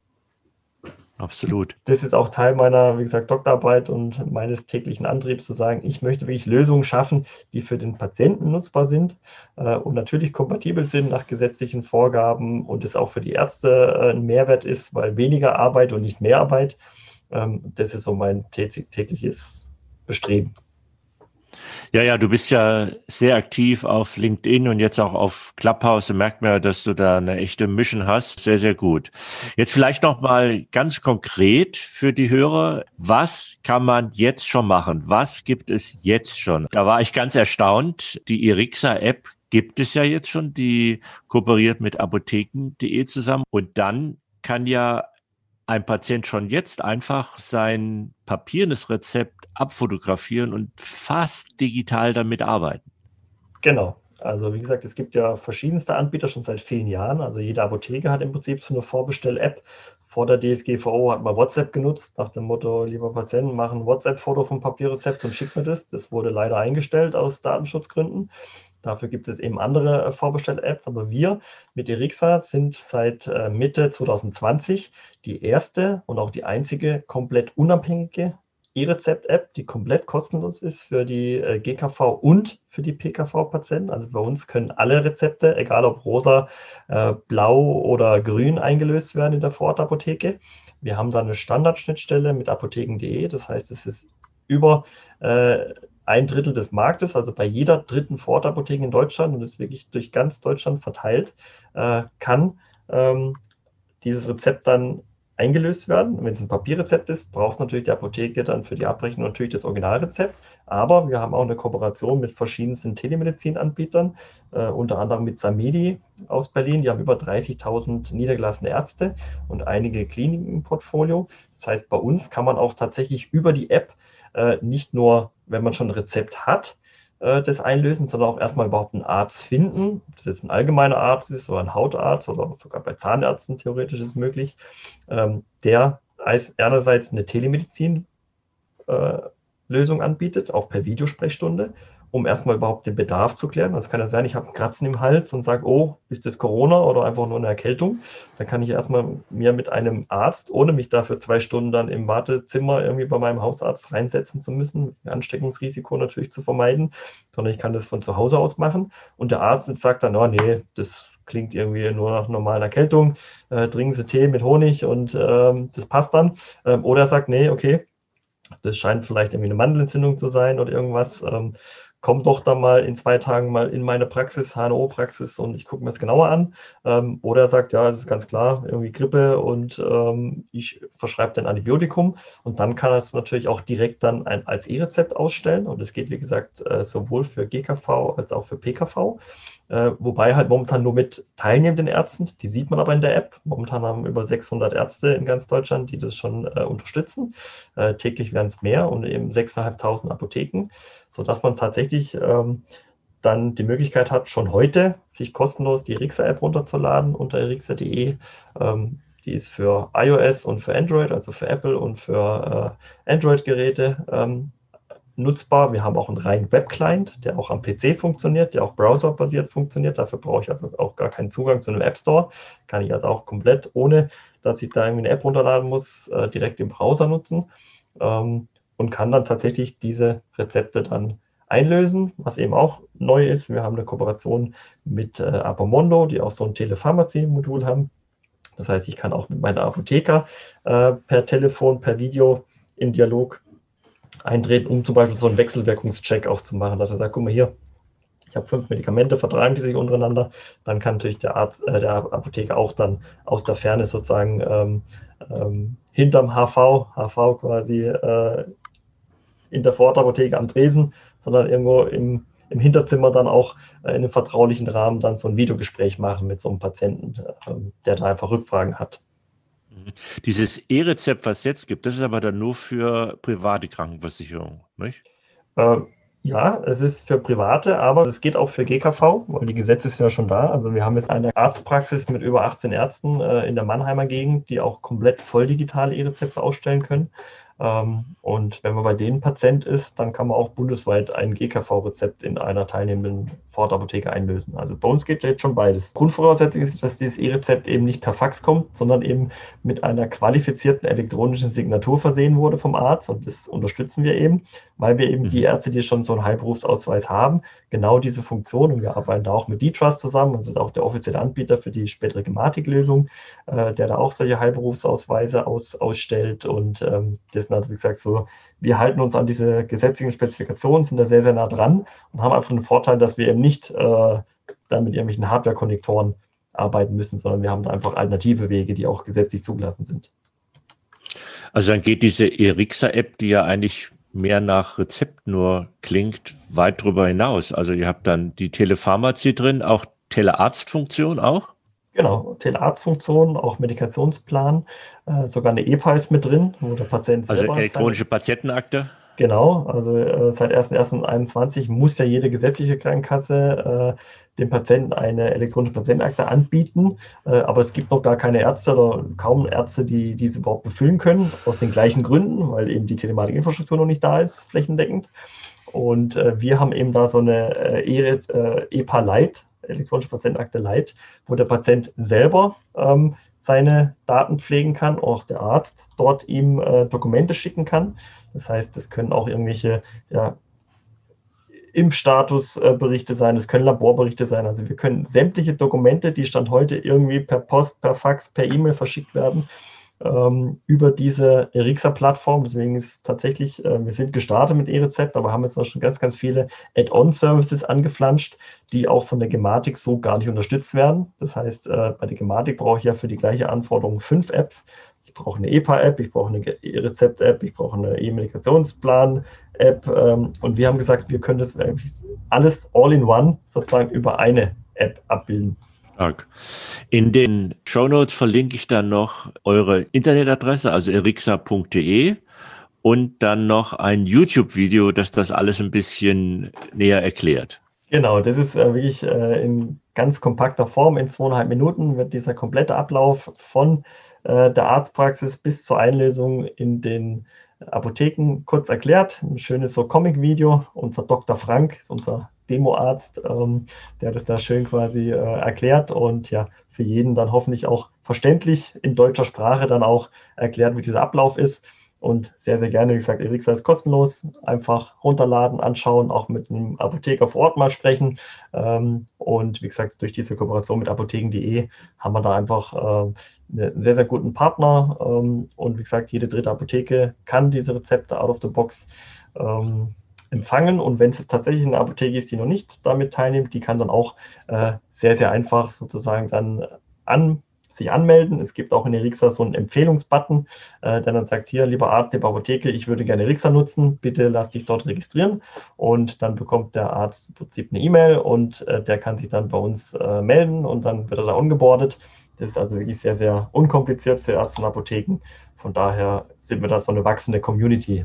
Absolut. Das ist auch Teil meiner, wie gesagt, Doktorarbeit und meines täglichen Antriebs, zu sagen, ich möchte wirklich Lösungen schaffen, die für den Patienten nutzbar sind äh, und natürlich kompatibel sind nach gesetzlichen Vorgaben und es auch für die Ärzte äh, ein Mehrwert ist, weil weniger Arbeit und nicht mehr Arbeit. Ähm, das ist so mein tägliches Bestreben. Ja, ja, du bist ja sehr aktiv auf LinkedIn und jetzt auch auf Clubhouse. Da merkt man ja, dass du da eine echte Mission hast. Sehr, sehr gut. Jetzt vielleicht noch mal ganz konkret für die Hörer. Was kann man jetzt schon machen? Was gibt es jetzt schon? Da war ich ganz erstaunt. Die Erixa-App gibt es ja jetzt schon. Die kooperiert mit apotheken punkt de zusammen. Und dann kann ja ein Patient schon jetzt einfach sein papierendes Rezept abfotografieren und fast digital damit arbeiten. Genau. Also wie gesagt, es gibt ja verschiedenste Anbieter schon seit vielen Jahren. Also jede Apotheke hat im Prinzip so eine Vorbestell-App. Vor der D S G V O hat man WhatsApp genutzt, nach dem Motto, lieber Patienten, mach ein WhatsApp-Foto vom Papierrezept und schick mir das. Das wurde leider eingestellt aus Datenschutzgründen. Dafür gibt es eben andere äh, Vorbestell-Apps, aber wir mit Erixa sind seit äh, Mitte zwanzig zwanzig die erste und auch die einzige komplett unabhängige E-Rezept-App, die komplett kostenlos ist für die äh, G K V und für die P K V-Patienten. Also bei uns können alle Rezepte, egal ob rosa, äh, blau oder grün, eingelöst werden in der Vorortapotheke. Wir haben da eine Standardschnittstelle mit apotheken punkt de, das heißt, es ist über äh, ein Drittel des Marktes, also bei jeder dritten Vorortapotheke in Deutschland und ist wirklich durch ganz Deutschland verteilt, äh, kann ähm, dieses Rezept dann eingelöst werden. Wenn es ein Papierrezept ist, braucht natürlich die Apotheke dann für die Abrechnung natürlich das Originalrezept. Aber wir haben auch eine Kooperation mit verschiedensten Telemedizinanbietern, äh, unter anderem mit Samedi aus Berlin. Die haben über dreißigtausend niedergelassene Ärzte und einige Kliniken im Portfolio. Das heißt, bei uns kann man auch tatsächlich über die App äh, nicht nur, wenn man schon ein Rezept hat, das einlösen, sondern auch erstmal überhaupt einen Arzt finden. Ob das jetzt ein allgemeiner Arzt ist oder ein Hautarzt oder sogar bei Zahnärzten theoretisch ist möglich, ähm, der einerseits eine Telemedizin-Lösung äh, anbietet, auch per Videosprechstunde, um erstmal überhaupt den Bedarf zu klären. Das kann ja sein, ich habe einen Kratzen im Hals und sage, oh, ist das Corona oder einfach nur eine Erkältung? Dann kann ich erstmal mir mit einem Arzt, ohne mich dafür zwei Stunden dann im Wartezimmer irgendwie bei meinem Hausarzt reinsetzen zu müssen, ein Ansteckungsrisiko natürlich zu vermeiden, sondern ich kann das von zu Hause aus machen. Und der Arzt sagt dann, oh nee, das klingt irgendwie nur nach normalen Erkältung, äh, trinken Sie Tee mit Honig und ähm, das passt dann. Ähm, oder er sagt, nee, okay, das scheint vielleicht irgendwie eine Mandelentzündung zu sein oder irgendwas. Ähm, komm doch da mal in zwei Tagen mal in meine Praxis, H N O-Praxis und ich gucke mir das genauer an. Ähm, oder er sagt, ja, das ist ganz klar, irgendwie Grippe und ähm, ich verschreibe dann Antibiotikum und dann kann er es natürlich auch direkt dann ein, als E-Rezept ausstellen und das geht, wie gesagt, äh, sowohl für G K V als auch für P K V. Äh, wobei halt momentan nur mit teilnehmenden Ärzten, die sieht man aber in der App. Momentan haben wir über sechshundert Ärzte in ganz Deutschland, die das schon äh, unterstützen. Äh, täglich werden es mehr und eben sechstausendfünfhundert Apotheken, sodass man tatsächlich ähm, dann die Möglichkeit hat, schon heute sich kostenlos die Erixa-App runterzuladen unter erixa punkt de. Ähm, die ist für iOS und für Android, also für Apple und für äh, Android-Geräte ähm, nutzbar. Wir haben auch einen reinen Web-Client, der auch am P C funktioniert, der auch browserbasiert funktioniert. Dafür brauche ich also auch gar keinen Zugang zu einem App Store. Kann ich also auch komplett, ohne dass ich da irgendwie eine App runterladen muss, äh, direkt im Browser nutzen ähm, und kann dann tatsächlich diese Rezepte dann einlösen, was eben auch neu ist. Wir haben eine Kooperation mit äh, Apomondo, die auch so ein Telepharmazie-Modul haben. Das heißt, ich kann auch mit meiner Apotheker äh, per Telefon, per Video in Dialog eintreten, um zum Beispiel so einen Wechselwirkungscheck auch zu machen, dass er sagt, guck mal hier, ich habe fünf Medikamente, vertragen die sich untereinander, dann kann natürlich der Arzt, äh, der Apotheker auch dann aus der Ferne sozusagen ähm, ähm, hinterm H V, H V quasi äh, in der Vorortapotheke am Tresen, sondern irgendwo im, im Hinterzimmer dann auch äh, in einem vertraulichen Rahmen dann so ein Videogespräch machen mit so einem Patienten, äh, der da einfach Rückfragen hat. Dieses E-Rezept, was es jetzt gibt, das ist aber dann nur für private Krankenversicherungen, nicht? Äh, ja, es ist für Private, aber es geht auch für G K V, weil die Gesetze ist ja schon da. Also wir haben jetzt eine Arztpraxis mit über achtzehn Ärzten äh, in der Mannheimer Gegend, die auch komplett voll digitale E-Rezepte ausstellen können. Ähm, und wenn man bei denen Patient ist, dann kann man auch bundesweit ein G K V-Rezept in einer teilnehmenden Vorortapotheke einlösen. Also bei uns geht jetzt schon beides. Grundvoraussetzung ist, dass dieses E-Rezept eben nicht per Fax kommt, sondern eben mit einer qualifizierten elektronischen Signatur versehen wurde vom Arzt. Und das unterstützen wir eben, weil wir eben mhm. die Ärzte, die schon so einen Heilberufsausweis haben, genau diese Funktion, und wir arbeiten da auch mit D-Trust zusammen, das ist auch der offizielle Anbieter für die spätere Gematik-Lösung, äh, der da auch solche Heilberufsausweise aus, ausstellt. Und ähm, das sind also, wie gesagt, so, wir halten uns an diese gesetzlichen Spezifikationen, sind da sehr, sehr nah dran und haben einfach den Vorteil, dass wir eben nicht äh, dann mit irgendwelchen Hardware-Konnektoren arbeiten müssen, sondern wir haben da einfach alternative Wege, die auch gesetzlich zugelassen sind. Also dann geht diese Erixa-App, die ja eigentlich mehr nach Rezept nur klingt, weit drüber hinaus. Also ihr habt dann die Telepharmazie drin, auch Telearztfunktion auch? Genau, Telearztfunktion, auch Medikationsplan, äh, sogar eine E P A ist mit drin, wo der Patient also selber elektronische seine, Patientenakte? Genau, also äh, seit erster erster einundzwanzig muss ja jede gesetzliche Krankenkasse äh, dem Patienten eine elektronische Patientenakte anbieten, äh, aber es gibt noch gar keine Ärzte oder kaum Ärzte, die diese überhaupt befüllen können, aus den gleichen Gründen, weil eben die Telematikinfrastruktur noch nicht da ist, flächendeckend. Und äh, wir haben eben da so eine äh, E P A Lite, elektronische Patientenakte Lite, wo der Patient selber ähm, seine Daten pflegen kann, auch der Arzt dort ihm äh, Dokumente schicken kann. Das heißt, das können auch irgendwelche ja, Impfstatusberichte sein, es können Laborberichte sein. Also wir können sämtliche Dokumente, die Stand heute irgendwie per Post, per Fax, per E-Mail verschickt werden, ähm, über diese Erixa-Plattform. Deswegen ist tatsächlich, äh, wir sind gestartet mit E-Rezept, aber haben jetzt auch schon ganz, ganz viele Add-on-Services angeflanscht, die auch von der Gematik so gar nicht unterstützt werden. Das heißt, äh, bei der Gematik brauche ich ja für die gleiche Anforderung fünf Apps. Ich brauche eine E P A-App, ich brauche eine E-Rezept-App, ich brauche eine E-Medikationsplan-App. Ähm, und wir haben gesagt, wir können das alles all-in-one sozusagen über eine App abbilden. In den Shownotes verlinke ich dann noch eure Internetadresse, also erixa punkt de, und dann noch ein YouTube-Video, das das alles ein bisschen näher erklärt. Genau, das ist äh, wirklich äh, in ganz kompakter Form. In zweieinhalb Minuten wird dieser komplette Ablauf von äh, der Arztpraxis bis zur Einlösung in den Apotheken kurz erklärt. Ein schönes so Comic-Video. Unser Doktor Frank ist unser Demoarzt, ähm, der das da schön quasi äh, erklärt und ja, für jeden dann hoffentlich auch verständlich in deutscher Sprache dann auch erklärt, wie dieser Ablauf ist. Und sehr, sehr gerne, wie gesagt, Erixa ist kostenlos. Einfach runterladen, anschauen, auch mit einem Apotheker vor Ort mal sprechen. Ähm, und wie gesagt, durch diese Kooperation mit apotheken punkt de haben wir da einfach äh, einen sehr, sehr guten Partner. Ähm, und wie gesagt, jede dritte Apotheke kann diese Rezepte out of the box ähm, empfangen. Und wenn es tatsächlich eine Apotheke ist, die noch nicht damit teilnimmt, die kann dann auch äh, sehr, sehr einfach sozusagen dann an sich anmelden. Es gibt auch in Erixa so einen Empfehlungsbutton, äh, der dann sagt, hier, lieber Arzt, lieber Apotheke, ich würde gerne Erixa nutzen, bitte lass dich dort registrieren. Und dann bekommt der Arzt im Prinzip eine E-Mail und äh, der kann sich dann bei uns äh, melden und dann wird er da ongeboardet. Das ist also wirklich sehr, sehr unkompliziert für Ärzte und Apotheken. Von daher sind wir da so eine wachsende Community.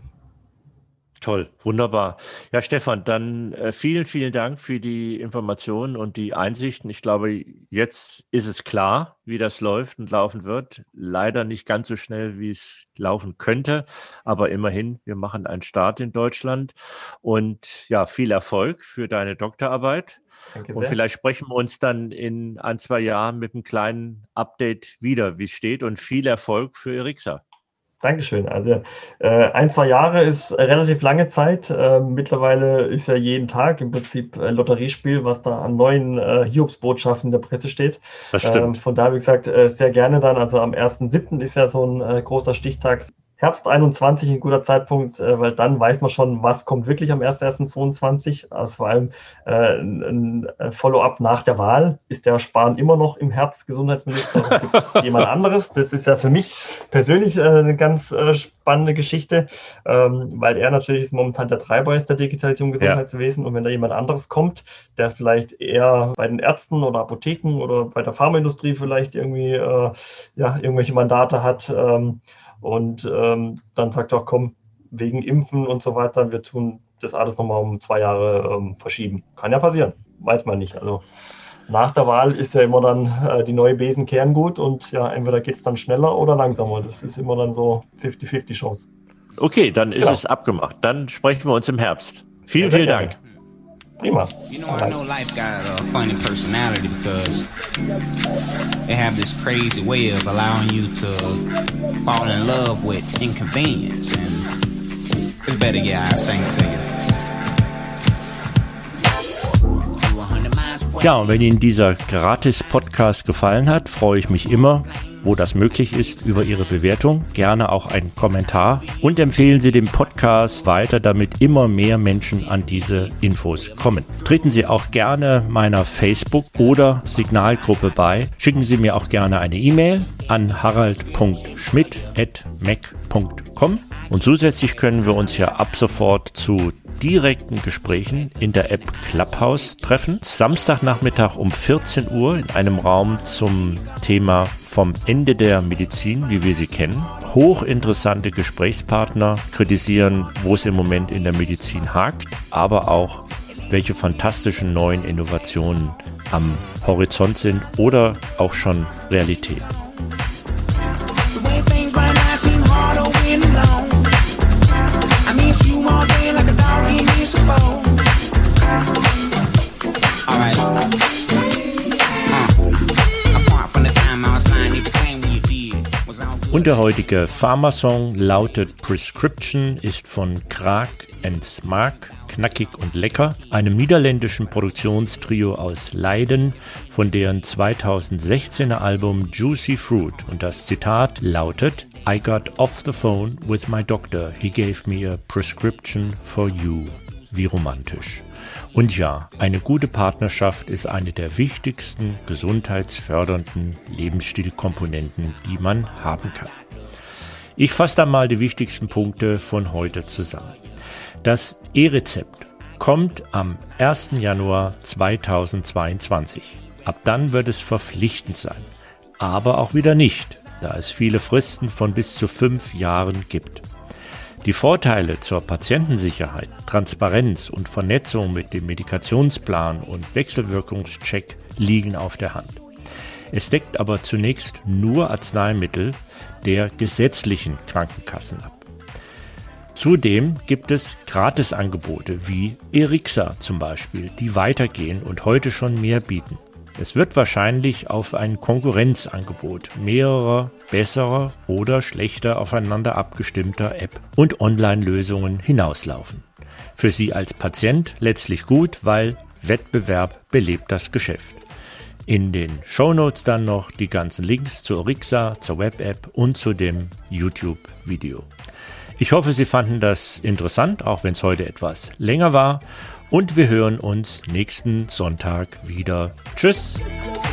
Toll, wunderbar. Ja, Stefan, dann äh, vielen, vielen Dank für die Informationen und die Einsichten. Ich glaube, jetzt ist es klar, wie das läuft und laufen wird. Leider nicht ganz so schnell, wie es laufen könnte, aber immerhin, wir machen einen Start in Deutschland und ja, viel Erfolg für deine Doktorarbeit. Danke und sehr. Vielleicht sprechen wir uns dann in ein, zwei Jahren mit einem kleinen Update wieder, wie es steht, und viel Erfolg für Erixa. Dankeschön. Also äh, ein, zwei Jahre ist relativ lange Zeit. Äh, mittlerweile ist ja jeden Tag im Prinzip ein Lotteriespiel, was da an neuen äh, Hiobsbotschaften in der Presse steht. Das stimmt. Ähm, von daher, wie gesagt, äh, sehr gerne dann. Also am ersten siebten ist ja so ein äh, großer Stichtag. Herbst einundzwanzig ein guter Zeitpunkt, äh, weil dann weiß man schon, was kommt wirklich am ersten ersten zweiundzwanzig. Also vor allem äh, ein, ein Follow-up nach der Wahl. Ist der Spahn immer noch im Herbst Gesundheitsminister? Oder gibt es jemand anderes? Das ist ja für mich persönlich äh, eine ganz äh, spannende Geschichte, ähm, weil er natürlich momentan der Treiber ist der Digitalisierung im Gesundheitswesen. Ja. Und wenn da jemand anderes kommt, der vielleicht eher bei den Ärzten oder Apotheken oder bei der Pharmaindustrie vielleicht irgendwie äh, ja, irgendwelche Mandate hat, ähm, und ähm, dann sagt er auch, komm, wegen Impfen und so weiter, wir tun das alles nochmal um zwei Jahre ähm, verschieben. Kann ja passieren, weiß man nicht. Also nach der Wahl ist ja immer dann äh, die neue Besen Kerngut und ja, entweder geht es dann schneller oder langsamer. Das ist immer dann so fünfzig fünfzig Chance. Okay, dann ist genau. es abgemacht. Dann sprechen wir uns im Herbst. Vielen, ja, vielen Dank. Gerne. Prima. You know, I know life got a funny personality because they have this crazy way of allowing you to fall in love with inconvenience, and it's better, yeah, I sing it to you. Ja, und wenn Ihnen dieser Gratis-Podcast gefallen hat, freue ich mich immer, wo das möglich ist, über Ihre Bewertung. Gerne auch einen Kommentar und empfehlen Sie den Podcast weiter, damit immer mehr Menschen an diese Infos kommen. Treten Sie auch gerne meiner Facebook- oder Signalgruppe bei. Schicken Sie mir auch gerne eine E-Mail an harald punkt schmidt at mac punkt com. Und zusätzlich können wir uns ja ab sofort zu direkten Gesprächen in der App Clubhouse treffen. Samstagnachmittag um vierzehn Uhr in einem Raum zum Thema vom Ende der Medizin, wie wir sie kennen. Hochinteressante Gesprächspartner kritisieren, wo es im Moment in der Medizin hakt, aber auch, welche fantastischen neuen Innovationen am Horizont sind oder auch schon Realität. I miss you all day like a dog in his bone. Und der heutige Pharma-Song lautet Prescription, ist von Kraak and Smaak, knackig und lecker, einem niederländischen Produktionstrio aus Leiden, von deren zweitausendsechzehner Album Juicy Fruit. Und das Zitat lautet: I got off the phone with my doctor. He gave me a prescription for you. Wie romantisch. Und ja, eine gute Partnerschaft ist eine der wichtigsten gesundheitsfördernden Lebensstilkomponenten, die man haben kann. Ich fasse da mal die wichtigsten Punkte von heute zusammen. Das E-Rezept kommt am ersten Januar zweitausendzweiundzwanzig. Ab dann wird es verpflichtend sein, aber auch wieder nicht, da es viele Fristen von bis zu fünf Jahren gibt. Die Vorteile zur Patientensicherheit, Transparenz und Vernetzung mit dem Medikationsplan und Wechselwirkungscheck liegen auf der Hand. Es deckt aber zunächst nur Arzneimittel der gesetzlichen Krankenkassen ab. Zudem gibt es Gratisangebote wie Erixa zum Beispiel, die weitergehen und heute schon mehr bieten. Es wird wahrscheinlich auf ein Konkurrenzangebot mehrerer, besserer oder schlechter aufeinander abgestimmter App- und Online-Lösungen hinauslaufen. Für Sie als Patient letztlich gut, weil Wettbewerb belebt das Geschäft. In den Shownotes dann noch die ganzen Links zur Erixa, zur Web-App und zu dem YouTube-Video. Ich hoffe, Sie fanden das interessant, auch wenn es heute etwas länger war. Und wir hören uns nächsten Sonntag wieder. Tschüss!